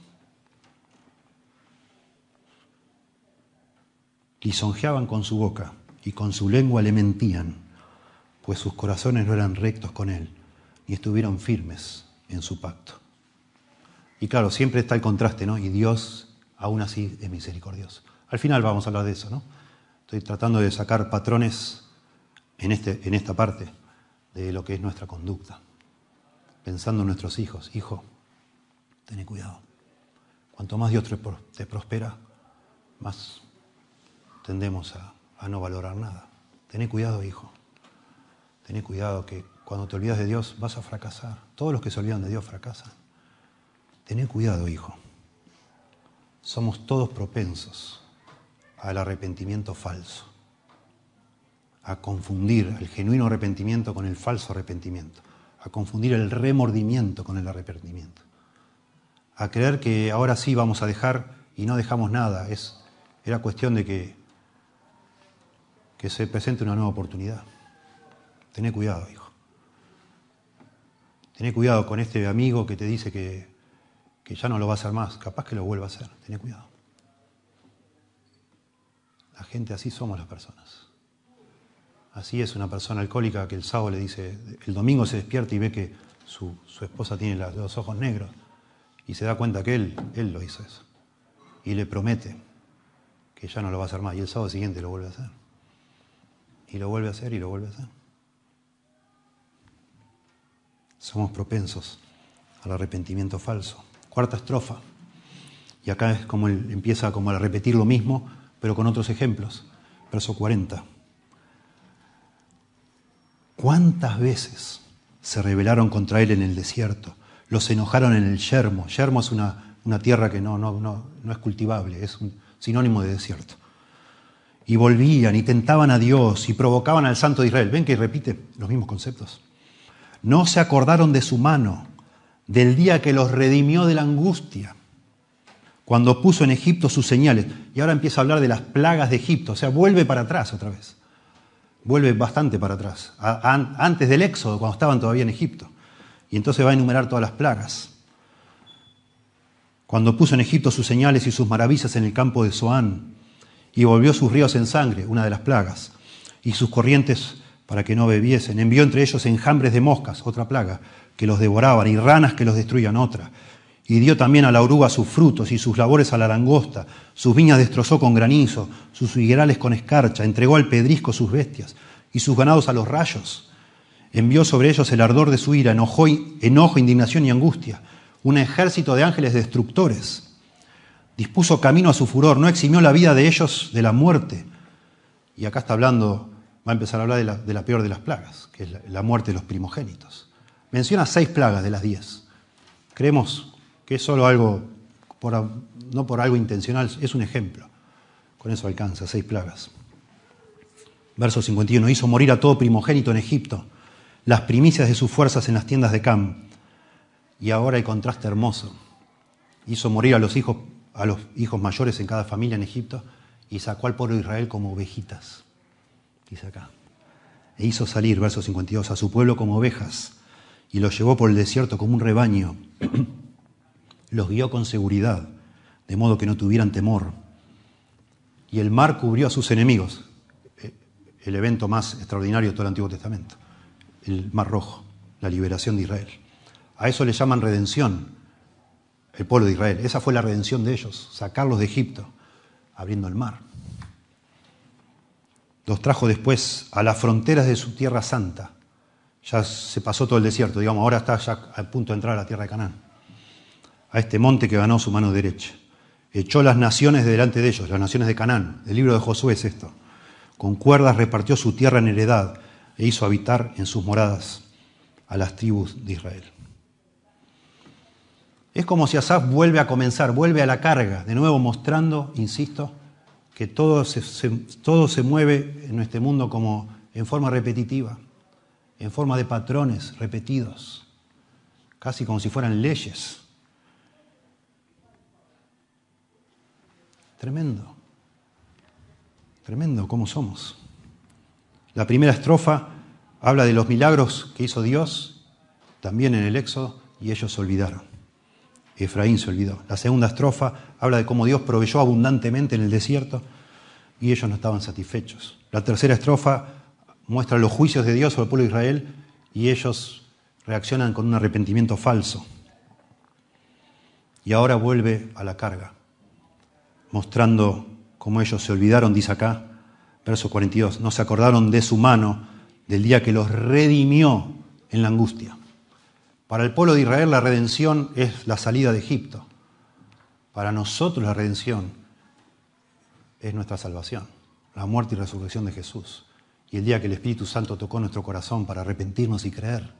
Lisonjeaban con su boca y con su lengua le mentían, pues sus corazones no eran rectos con él, ni estuvieron firmes en su pacto. Y claro, siempre está el contraste, ¿no? Y Dios aún así es misericordioso. Al final vamos a hablar de eso, ¿no? Estoy tratando de sacar patrones en esta parte de lo que es nuestra conducta. Pensando en nuestros hijos. Hijo, ten cuidado. Cuanto más Dios te prospera, más tendemos a no valorar nada. Ten cuidado, hijo. Ten cuidado que cuando te olvidas de Dios vas a fracasar. Todos los que se olvidan de Dios fracasan. Ten cuidado, hijo. Somos todos propensos al arrepentimiento falso, a confundir el genuino arrepentimiento con el falso arrepentimiento, a confundir el remordimiento con el arrepentimiento, a creer que ahora sí vamos a dejar y no dejamos nada. Era cuestión de que se presente una nueva oportunidad. Tené cuidado, hijo. Tené cuidado con este amigo que te dice que ya no lo va a hacer más. Capaz que lo vuelva a hacer. Tené cuidado. La gente, así somos las personas. Así es una persona alcohólica que el sábado le dice, el domingo se despierta y ve que su esposa tiene los ojos negros y se da cuenta que él lo hizo eso. Y le promete que ya no lo va a hacer más. Y el sábado siguiente lo vuelve a hacer. Y lo vuelve a hacer y lo vuelve a hacer. Somos propensos al arrepentimiento falso. Cuarta estrofa. Y acá es como él empieza como a repetir lo mismo, pero con otros ejemplos. Verso 40. ¿Cuántas veces se rebelaron contra él en el desierto? Los enojaron en el yermo. Yermo es una tierra que no es cultivable, es un sinónimo de desierto. Y volvían y tentaban a Dios y provocaban al Santo de Israel. ¿Ven que repite los mismos conceptos? No se acordaron de su mano, del día que los redimió de la angustia, cuando puso en Egipto sus señales. Y ahora empieza a hablar de las plagas de Egipto, o sea, vuelve para atrás otra vez. Vuelve bastante para atrás, antes del Éxodo, cuando estaban todavía en Egipto. Y entonces va a enumerar todas las plagas. Cuando puso en Egipto sus señales y sus maravillas en el campo de Zoán, y volvió sus ríos en sangre, una de las plagas, y sus corrientes para que no bebiesen. Envió entre ellos enjambres de moscas, otra plaga, que los devoraban, y ranas que los destruían, otra. Y dio también a la oruga sus frutos y sus labores a la langosta. Sus viñas destrozó con granizo, sus higuerales con escarcha. Entregó al pedrisco sus bestias y sus ganados a los rayos. Envió sobre ellos el ardor de su ira, enojo, indignación y angustia. Un ejército de ángeles destructores. Dispuso camino a su furor, no eximió la vida de ellos de la muerte. Y acá está hablando, va a empezar a hablar de la peor de las plagas, que es la muerte de los primogénitos. Menciona 6 plagas de las 10. Creemos que es solo algo, no por algo intencional, es un ejemplo. Con eso alcanza, 6 plagas. Verso 51, hizo morir a todo primogénito en Egipto, las primicias de sus fuerzas en las tiendas de Cam. Y ahora el contraste hermoso. Hizo morir a los hijos mayores en cada familia en Egipto y sacó al pueblo de Israel como ovejitas, dice acá. E hizo salir, verso 52, a su pueblo como ovejas y los llevó por el desierto como un rebaño. Los guió con seguridad, de modo que no tuvieran temor. Y el mar cubrió a sus enemigos, el evento más extraordinario de todo el Antiguo Testamento, el Mar Rojo, la liberación de Israel. A eso le llaman redención, el pueblo de Israel. Esa fue la redención de ellos, sacarlos de Egipto, abriendo el mar. Los trajo después a las fronteras de su tierra santa. Ya se pasó todo el desierto, digamos, ahora está ya a punto de entrar a la tierra de Canaán. A este monte que ganó su mano derecha. Echó las naciones de delante de ellos, las naciones de Canaán. El libro de Josué es esto. Con cuerdas repartió su tierra en heredad e hizo habitar en sus moradas a las tribus de Israel. Es como si Asaf vuelve a comenzar, vuelve a la carga, de nuevo mostrando, insisto, que todo se mueve en este mundo como en forma repetitiva, en forma de patrones repetidos, casi como si fueran leyes. Tremendo, tremendo cómo somos. La primera estrofa habla de los milagros que hizo Dios, también en el Éxodo, y ellos se olvidaron. Efraín se olvidó. La segunda estrofa habla de cómo Dios proveyó abundantemente en el desierto y ellos no estaban satisfechos. La tercera estrofa muestra los juicios de Dios sobre el pueblo de Israel y ellos reaccionan con un arrepentimiento falso. Y ahora vuelve a la carga, mostrando cómo ellos se olvidaron, dice acá, verso 42, no se acordaron de su mano del día que los redimió en la angustia. Para el pueblo de Israel la redención es la salida de Egipto. Para nosotros la redención es nuestra salvación, la muerte y resurrección de Jesús. Y el día que el Espíritu Santo tocó nuestro corazón para arrepentirnos y creer.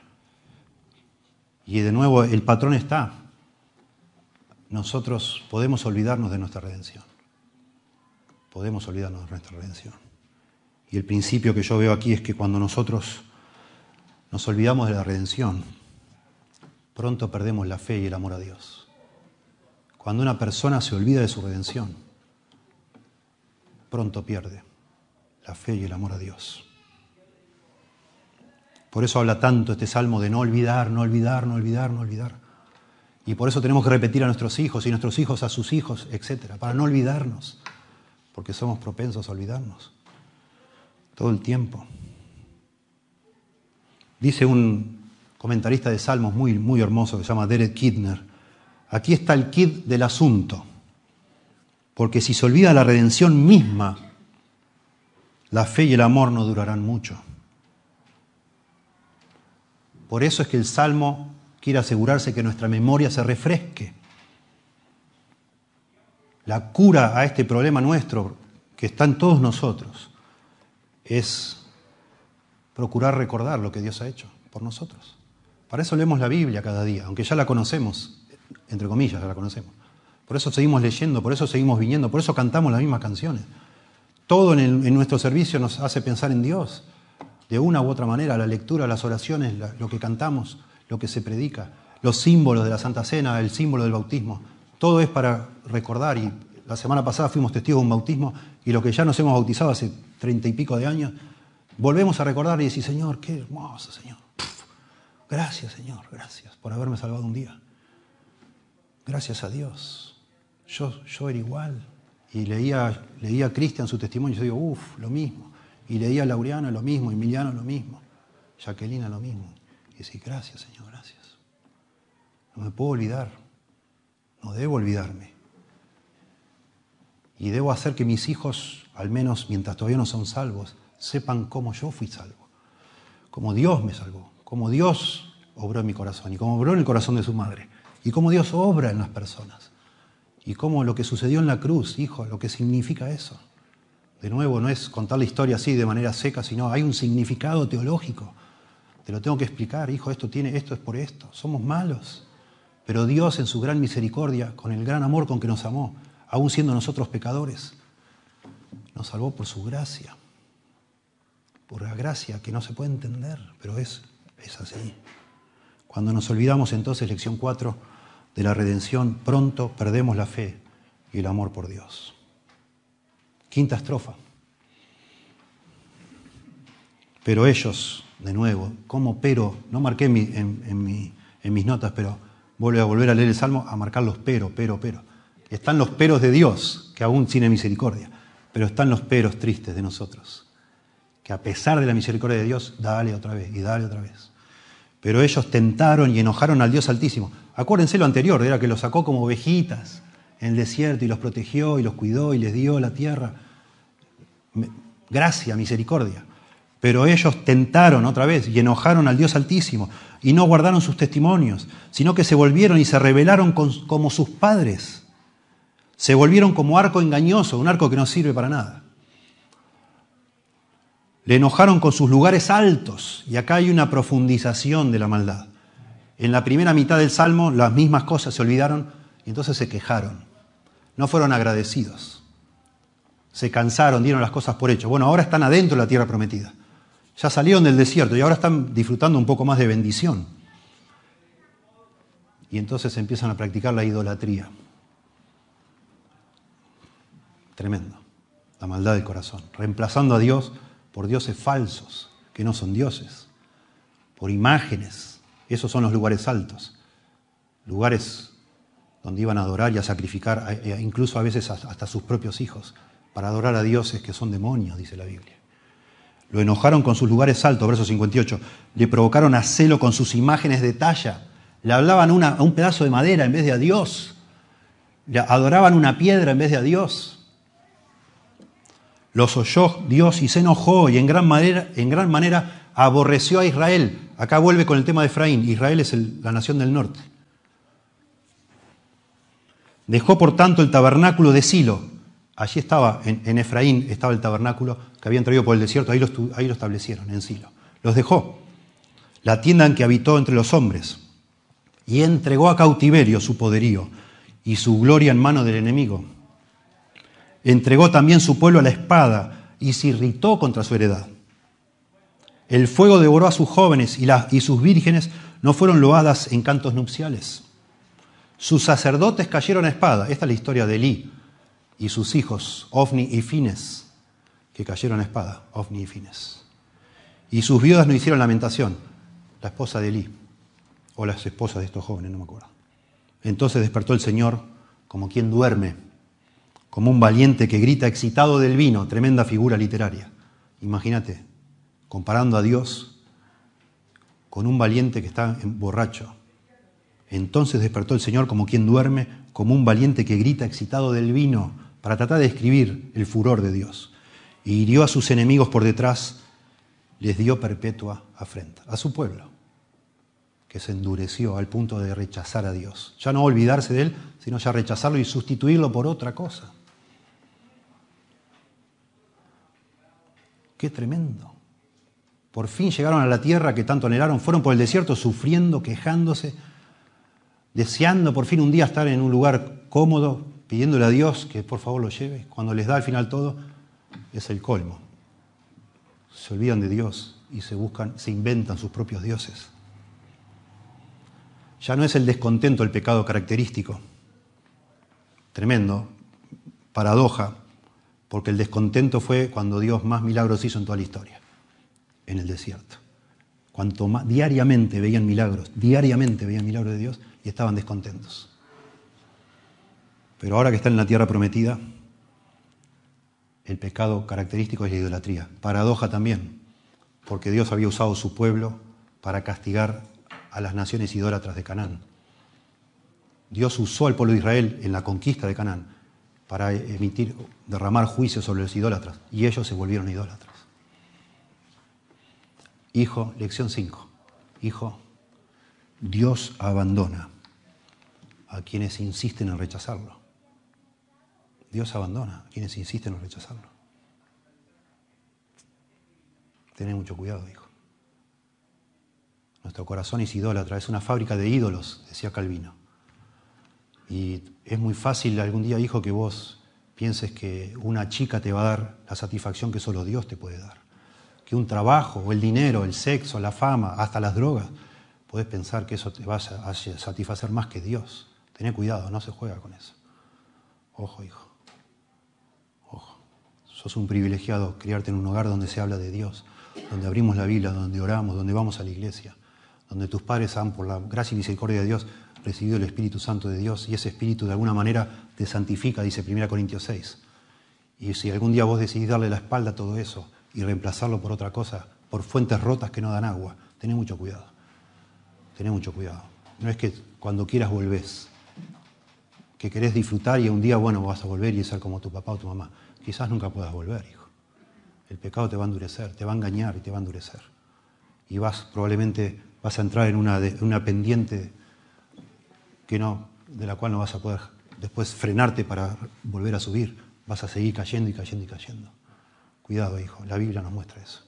Y de nuevo el patrón está. Nosotros podemos olvidarnos de nuestra redención. Podemos olvidarnos de nuestra redención. Y el principio que yo veo aquí es que cuando nosotros nos olvidamos de la redención, pronto perdemos la fe y el amor a Dios. Cuando una persona se olvida de su redención, pronto pierde la fe y el amor a Dios. Por eso habla tanto este salmo de no olvidar, no olvidar, no olvidar, no olvidar. Y por eso tenemos que repetir a nuestros hijos y nuestros hijos a sus hijos, etc., para no olvidarnos, porque somos propensos a olvidarnos todo el tiempo. Dice un comentarista de Salmos muy, muy hermoso que se llama Derek Kidner, aquí está el quid del asunto, porque si se olvida la redención misma, la fe y el amor no durarán mucho. Por eso es que el Salmo quiere asegurarse que nuestra memoria se refresque. La cura a este problema nuestro, que está en todos nosotros, es procurar recordar lo que Dios ha hecho por nosotros. Para eso leemos la Biblia cada día, aunque ya la conocemos, entre comillas, ya la conocemos. Por eso seguimos leyendo, por eso seguimos viniendo, por eso cantamos las mismas canciones. Todo en nuestro servicio nos hace pensar en Dios, de una u otra manera, la lectura, las oraciones, lo que cantamos, lo que se predica, los símbolos de la Santa Cena, el símbolo del bautismo, todo es para recordar. Y la semana pasada fuimos testigos de un bautismo y los que ya nos hemos bautizado hace 30 y pico de años, volvemos a recordar y decir, Señor, qué hermoso, Señor. Gracias, Señor, gracias por haberme salvado un día. Gracias a Dios. Yo era igual. Y leía a Cristian su testimonio y yo digo, lo mismo. Y leía a Laureano lo mismo, Emiliano lo mismo, Jacqueline lo mismo. Y decía, gracias, Señor, gracias. No me puedo olvidar. No debo olvidarme. Y debo hacer que mis hijos, al menos mientras todavía no son salvos, sepan cómo yo fui salvo. Cómo Dios me salvó. Cómo Dios obró en mi corazón. Y cómo obró en el corazón de su madre. Y cómo Dios obra en las personas. Y cómo lo que sucedió en la cruz, hijo, lo que significa eso. De nuevo, no es contar la historia así de manera seca, sino hay un significado teológico. Te lo tengo que explicar, hijo, esto es por esto. Somos malos. Pero Dios en su gran misericordia, con el gran amor con que nos amó, aún siendo nosotros pecadores, nos salvó por su gracia. Por la gracia que no se puede entender, pero es así. Cuando nos olvidamos entonces, lección 4, de la redención, pronto perdemos la fe y el amor por Dios. Quinta estrofa. Pero ellos, de nuevo, no marqué en mis notas, pero voy a volver a leer el Salmo, a marcar los pero. Están los peros de Dios, que aún tiene misericordia, pero están los peros tristes de nosotros, que a pesar de la misericordia de Dios, dale otra vez y dale otra vez. Pero ellos tentaron y enojaron al Dios Altísimo. Acuérdense lo anterior, era que los sacó como ovejitas en el desierto y los protegió y los cuidó y les dio la tierra. Gracia, misericordia. Pero ellos tentaron otra vez y enojaron al Dios Altísimo y no guardaron sus testimonios, sino que se volvieron y se rebelaron como sus padres. Se volvieron como arco engañoso, un arco que no sirve para nada. Le enojaron con sus lugares altos, y acá hay una profundización de la maldad. En la primera mitad del Salmo las mismas cosas se olvidaron y entonces se quejaron. No fueron agradecidos. Se cansaron, dieron las cosas por hecho. Bueno, ahora están adentro de la tierra prometida. Ya salieron del desierto y ahora están disfrutando un poco más de bendición. Y entonces empiezan a practicar la idolatría. Tremendo. La maldad del corazón. Reemplazando a Dios por dioses falsos, que no son dioses. Por imágenes. Esos son los lugares altos. Lugares donde iban a adorar y a sacrificar, incluso a veces hasta sus propios hijos, para adorar a dioses que son demonios, dice la Biblia. Lo enojaron con sus lugares altos, verso 58. Le provocaron a celo con sus imágenes de talla. Le hablaban a un pedazo de madera en vez de a Dios. Le adoraban una piedra en vez de a Dios. Los oyó Dios y se enojó y en gran manera aborreció a Israel. Acá vuelve con el tema de Efraín. Israel es la nación del norte. Dejó por tanto el tabernáculo de Silo. Allí estaba, en Efraín estaba el tabernáculo que habían traído por el desierto. Ahí lo establecieron, en Silo. Los dejó. La tienda en que habitó entre los hombres. Y entregó a cautiverio su poderío y su gloria en mano del enemigo. Entregó también su pueblo a la espada y se irritó contra su heredad. El fuego devoró a sus jóvenes y sus vírgenes no fueron loadas en cantos nupciales. Sus sacerdotes cayeron a espada. Esta es la historia de Elí y sus hijos, Ofni y Fines, que cayeron a espada, Ofni y Fines. Y sus viudas no hicieron lamentación, la esposa de Elí, o las esposas de estos jóvenes, no me acuerdo. Entonces despertó el Señor como quien duerme, como un valiente que grita excitado del vino, tremenda figura literaria. Imagínate, comparando a Dios con un valiente que está borracho. Entonces despertó el Señor como quien duerme, como un valiente que grita excitado del vino, para tratar de describir el furor de Dios. Y hirió a sus enemigos por detrás, les dio perpetua afrenta. A su pueblo, que se endureció al punto de rechazar a Dios. Ya no olvidarse de Él, sino ya rechazarlo y sustituirlo por otra cosa. ¡Qué tremendo! Por fin llegaron a la tierra que tanto anhelaron, fueron por el desierto sufriendo, quejándose, deseando por fin un día estar en un lugar cómodo, pidiéndole a Dios que por favor lo lleve. Cuando les da al final todo, es el colmo. Se olvidan de Dios y se inventan sus propios dioses. Ya no es el descontento el pecado característico. Tremendo, paradoja, porque el descontento fue cuando Dios más milagros hizo en toda la historia. en el desierto. Cuanto más, diariamente veían milagros de Dios y estaban descontentos. Pero ahora que están en la tierra prometida, el pecado característico es la idolatría. Paradoja también, porque Dios había usado su pueblo para castigar a las naciones idólatras de Canaán. Dios usó al pueblo de Israel en la conquista de Canaán para derramar juicio sobre los idólatras, y ellos se volvieron idólatras. Hijo, lección 5. Hijo, Dios abandona a quienes insisten en rechazarlo. Dios abandona a quienes insisten en rechazarlo. Tened mucho cuidado, hijo. Nuestro corazón es idólatra, es una fábrica de ídolos, decía Calvino. Y es muy fácil algún día, hijo, que vos pienses que una chica te va a dar la satisfacción que solo Dios te puede dar. Que un trabajo, o el dinero, el sexo, la fama, hasta las drogas, podés pensar que eso te va a satisfacer más que Dios. Tené cuidado, no se juega con eso. Ojo, hijo. Ojo. Sos un privilegiado criarte en un hogar donde se habla de Dios, donde abrimos la Biblia, donde oramos, donde vamos a la iglesia, donde tus padres han, por la gracia y misericordia de Dios, recibido el Espíritu Santo de Dios, y ese Espíritu de alguna manera te santifica, dice 1 Corintios 6. Y si algún día vos decidís darle la espalda a todo eso y reemplazarlo por otra cosa, por fuentes rotas que no dan agua, tené mucho cuidado. Tené mucho cuidado. No es que cuando quieras volvés, que querés disfrutar y un día, bueno, vas a volver y ser como tu papá o tu mamá. Quizás nunca puedas volver, hijo. El pecado te va a endurecer, te va a engañar y te va a endurecer. Y probablemente vas a entrar en una pendiente de la cual no vas a poder después frenarte para volver a subir. Vas a seguir cayendo y cayendo y cayendo. Cuidado, hijo, la Biblia nos muestra eso.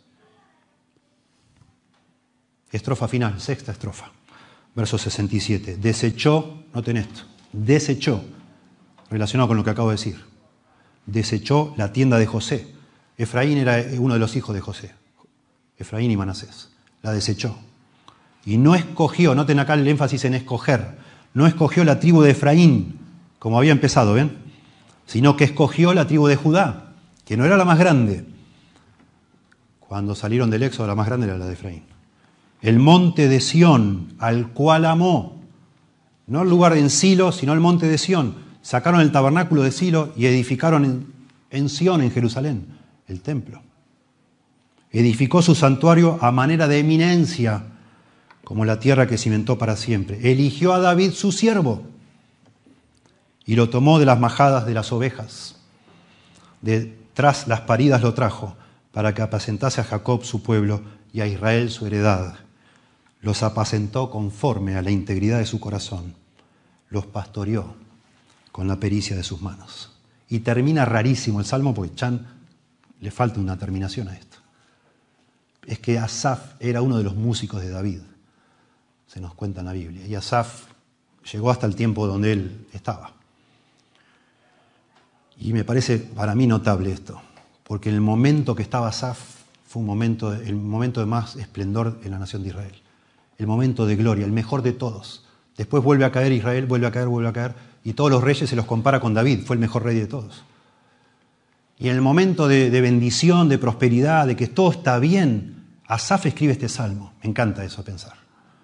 Estrofa final, sexta estrofa, verso 67. Desechó, noten esto, desechó, relacionado con lo que acabo de decir, desechó la tienda de José. Efraín era uno de los hijos de José, Efraín y Manasés. La desechó. Y no escogió, noten acá el énfasis en escoger, no escogió la tribu de Efraín, como había empezado, ¿ven? Sino que escogió la tribu de Judá, que no era la más grande. Cuando salieron del Éxodo, la más grande era la de Efraín. El monte de Sión, al cual amó. No el lugar en Silo, sino el monte de Sión. Sacaron el tabernáculo de Silo y edificaron en Sión, en Jerusalén, el templo. Edificó su santuario a manera de eminencia, como la tierra que cimentó para siempre. Eligió a David su siervo y lo tomó de las majadas de las ovejas. Tras las paridas lo trajo para que apacentase a Jacob su pueblo y a Israel su heredad. Los apacentó conforme a la integridad de su corazón. Los pastoreó con la pericia de sus manos. Y termina rarísimo el Salmo porque le falta una terminación a esto. Es que Asaf era uno de los músicos de David. Se nos cuenta en la Biblia. Y Asaf llegó hasta el tiempo donde él estaba. Y me parece para mí notable esto, porque en el momento que estaba Asaf fue el momento de más esplendor en la nación de Israel. El momento de gloria, el mejor de todos. Después vuelve a caer Israel, vuelve a caer, y todos los reyes se los compara con David, fue el mejor rey de todos. Y en el momento de bendición, de prosperidad, de que todo está bien, Asaf escribe este salmo. Me encanta eso pensar.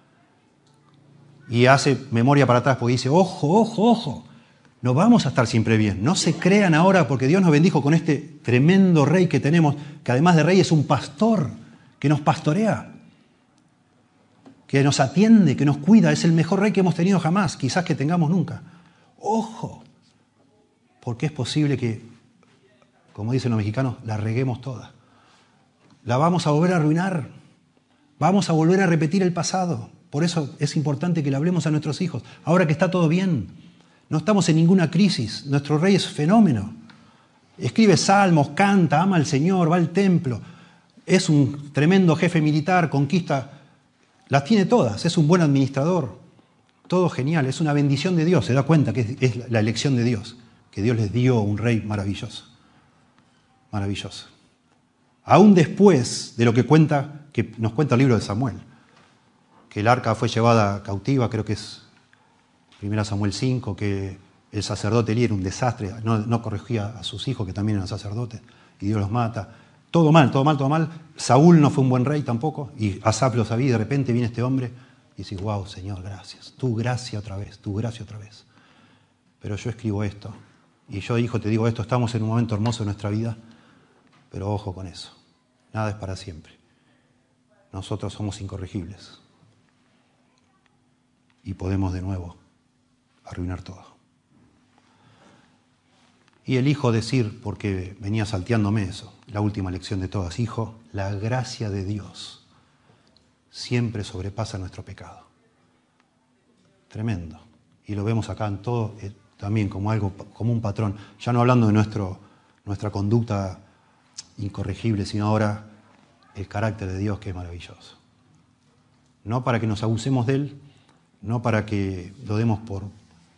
Y hace memoria para atrás porque dice, ojo, no vamos a estar siempre bien. No se crean ahora porque Dios nos bendijo con este tremendo rey que tenemos, que además de rey es un pastor, que nos pastorea, que nos atiende, que nos cuida. Es el mejor rey que hemos tenido jamás, quizás que tengamos nunca. Ojo, porque es posible que, como dicen los mexicanos, la reguemos toda. La vamos a volver a arruinar. Vamos a volver a repetir el pasado. Por eso es importante que le hablemos a nuestros hijos. Ahora que está todo bien, no estamos en ninguna crisis. Nuestro rey es fenómeno. Escribe salmos, canta, ama al Señor, va al templo. Es un tremendo jefe militar, conquista. Las tiene todas. Es un buen administrador. Todo genial. Es una bendición de Dios. Se da cuenta que es la elección de Dios. Que Dios les dio un rey maravilloso. Maravilloso. Aún después de lo que nos cuenta el libro de Samuel, que el arca fue llevada cautiva, creo que es 1 Samuel 5, que el sacerdote Elí era un desastre, no corregía a sus hijos que también eran sacerdotes, y Dios los mata, Todo mal, todo mal, todo mal. Saúl no fue un buen rey tampoco, y Asaf lo sabía, y de repente viene este hombre y dice, wow, Señor, gracias. Tu gracia otra vez, tu gracia otra vez. Pero yo escribo esto, y yo, hijo, te digo esto, estamos en un momento hermoso de nuestra vida, pero ojo con eso. Nada es para siempre. Nosotros somos incorregibles. Y podemos de nuevo arruinar todo. Y el hijo decir, porque venía salteándome eso, la última lección de todas, hijo, la gracia de Dios siempre sobrepasa nuestro pecado. Tremendo. Y lo vemos acá en todo también como algo, como un patrón. Ya no hablando de nuestra conducta incorregible, sino ahora el carácter de Dios, que es maravilloso. No para que nos abusemos de Él, no para que lo demos por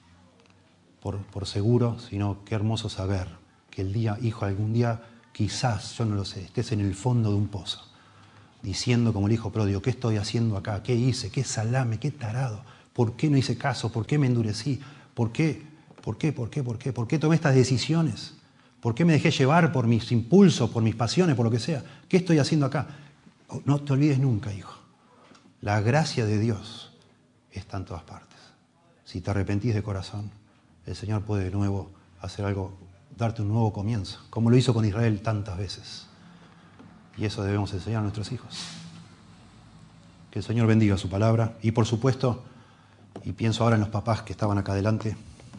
seguro, sino qué hermoso saber que el día, hijo, algún día, quizás, yo no lo sé, estés en el fondo de un pozo, diciendo como el hijo pródigo, ¿qué estoy haciendo acá? ¿Qué hice? ¿Qué salame? ¿Qué tarado? ¿Por qué no hice caso? ¿Por qué me endurecí? ¿Por qué? ¿Por qué? ¿Por qué? ¿Por qué? ¿Por qué tomé estas decisiones? ¿Por qué me dejé llevar por mis impulsos, por mis pasiones, por lo que sea? ¿Qué estoy haciendo acá? No te olvides nunca, hijo. La gracia de Dios está en todas partes. Si te arrepentís de corazón, el Señor puede de nuevo hacer algo, darte un nuevo comienzo, como lo hizo con Israel tantas veces. Y eso debemos enseñar a nuestros hijos. Que el Señor bendiga su palabra. Y por supuesto, y pienso ahora en los papás que estaban acá adelante,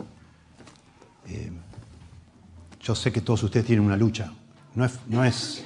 yo sé que todos ustedes tienen una lucha. No es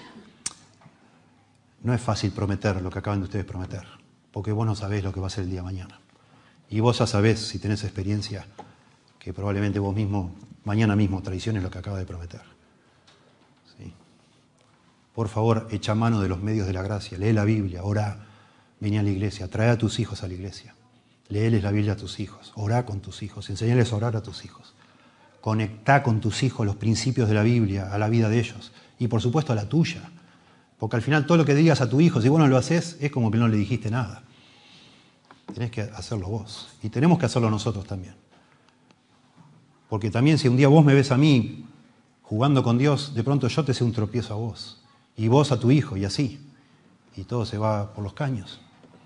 fácil prometer lo que acaban de ustedes prometer, porque vos no sabés lo que va a ser el día de mañana. Y vos ya sabés, si tenés experiencia, que probablemente vos mismo, mañana mismo, traiciones lo que acaba de prometer. ¿Sí? Por favor, echa mano de los medios de la gracia, lee la Biblia, orá, vení a la iglesia, trae a tus hijos a la iglesia, léeles la Biblia a tus hijos, orá con tus hijos, enseñales a orar a tus hijos, conectá con tus hijos los principios de la Biblia a la vida de ellos y por supuesto a la tuya, porque al final todo lo que digas a tu hijo, si vos no lo haces, es como que no le dijiste nada. Tenés que hacerlo vos y tenemos que hacerlo nosotros también. Porque también si un día vos me ves a mí jugando con Dios, de pronto yo te sé un tropiezo a vos, y vos a tu hijo, y así. Y todo se va por los caños.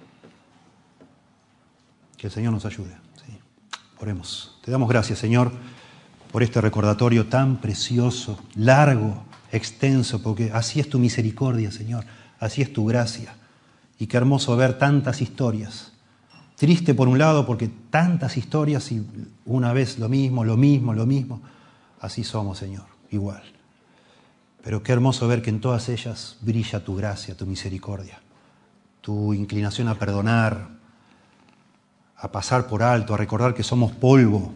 Que el Señor nos ayude. ¿Sí? Oremos. Te damos gracias, Señor, por este recordatorio tan precioso, largo, extenso, porque así es tu misericordia, Señor, así es tu gracia. Y qué hermoso ver tantas historias. Triste por un lado porque tantas historias y una vez lo mismo. Así somos, Señor, igual. Pero qué hermoso ver que en todas ellas brilla tu gracia, tu misericordia, tu inclinación a perdonar, a pasar por alto, a recordar que somos polvo,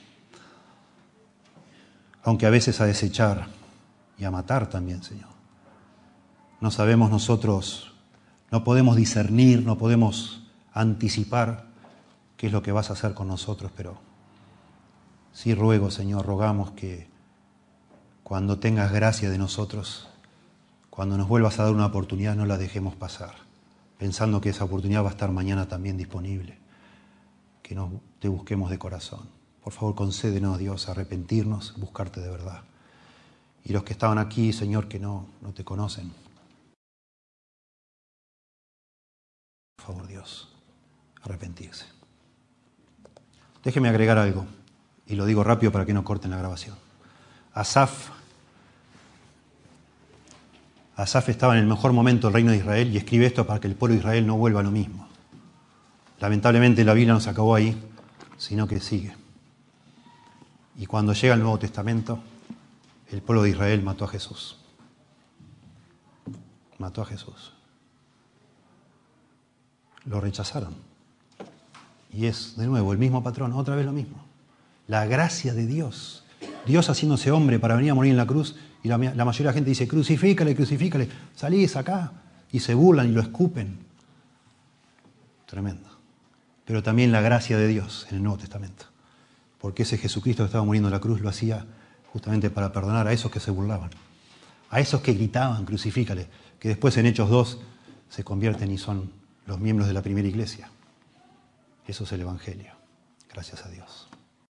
aunque a veces a desechar y a matar también, Señor. No sabemos nosotros, no podemos discernir, no podemos anticipar qué es lo que vas a hacer con nosotros, pero sí ruego, Señor, rogamos que cuando tengas gracia de nosotros, cuando nos vuelvas a dar una oportunidad, no la dejemos pasar, pensando que esa oportunidad va a estar mañana también disponible, que te busquemos de corazón. Por favor, concédenos, Dios, arrepentirnos, buscarte de verdad. Y los que estaban aquí, Señor, que no te conocen, por favor, Dios, arrepentirse. Déjeme agregar algo, y lo digo rápido para que no corten la grabación. Asaf estaba en el mejor momento del reino de Israel y escribe esto para que el pueblo de Israel no vuelva a lo mismo. Lamentablemente la Biblia no se acabó ahí, sino que sigue. Y cuando llega el Nuevo Testamento, el pueblo de Israel mató a Jesús. Mató a Jesús. Lo rechazaron. Y es, de nuevo, el mismo patrón, otra vez lo mismo. La gracia de Dios. Dios haciéndose hombre para venir a morir en la cruz, y la mayoría de la gente dice, crucifícale, crucifícale, salís acá, y se burlan y lo escupen. Tremendo. Pero también la gracia de Dios en el Nuevo Testamento. Porque ese Jesucristo que estaba muriendo en la cruz lo hacía justamente para perdonar a esos que se burlaban, a esos que gritaban, crucifícale, que después en Hechos 2 se convierten y son los miembros de la primera iglesia. Eso es el Evangelio. Gracias a Dios.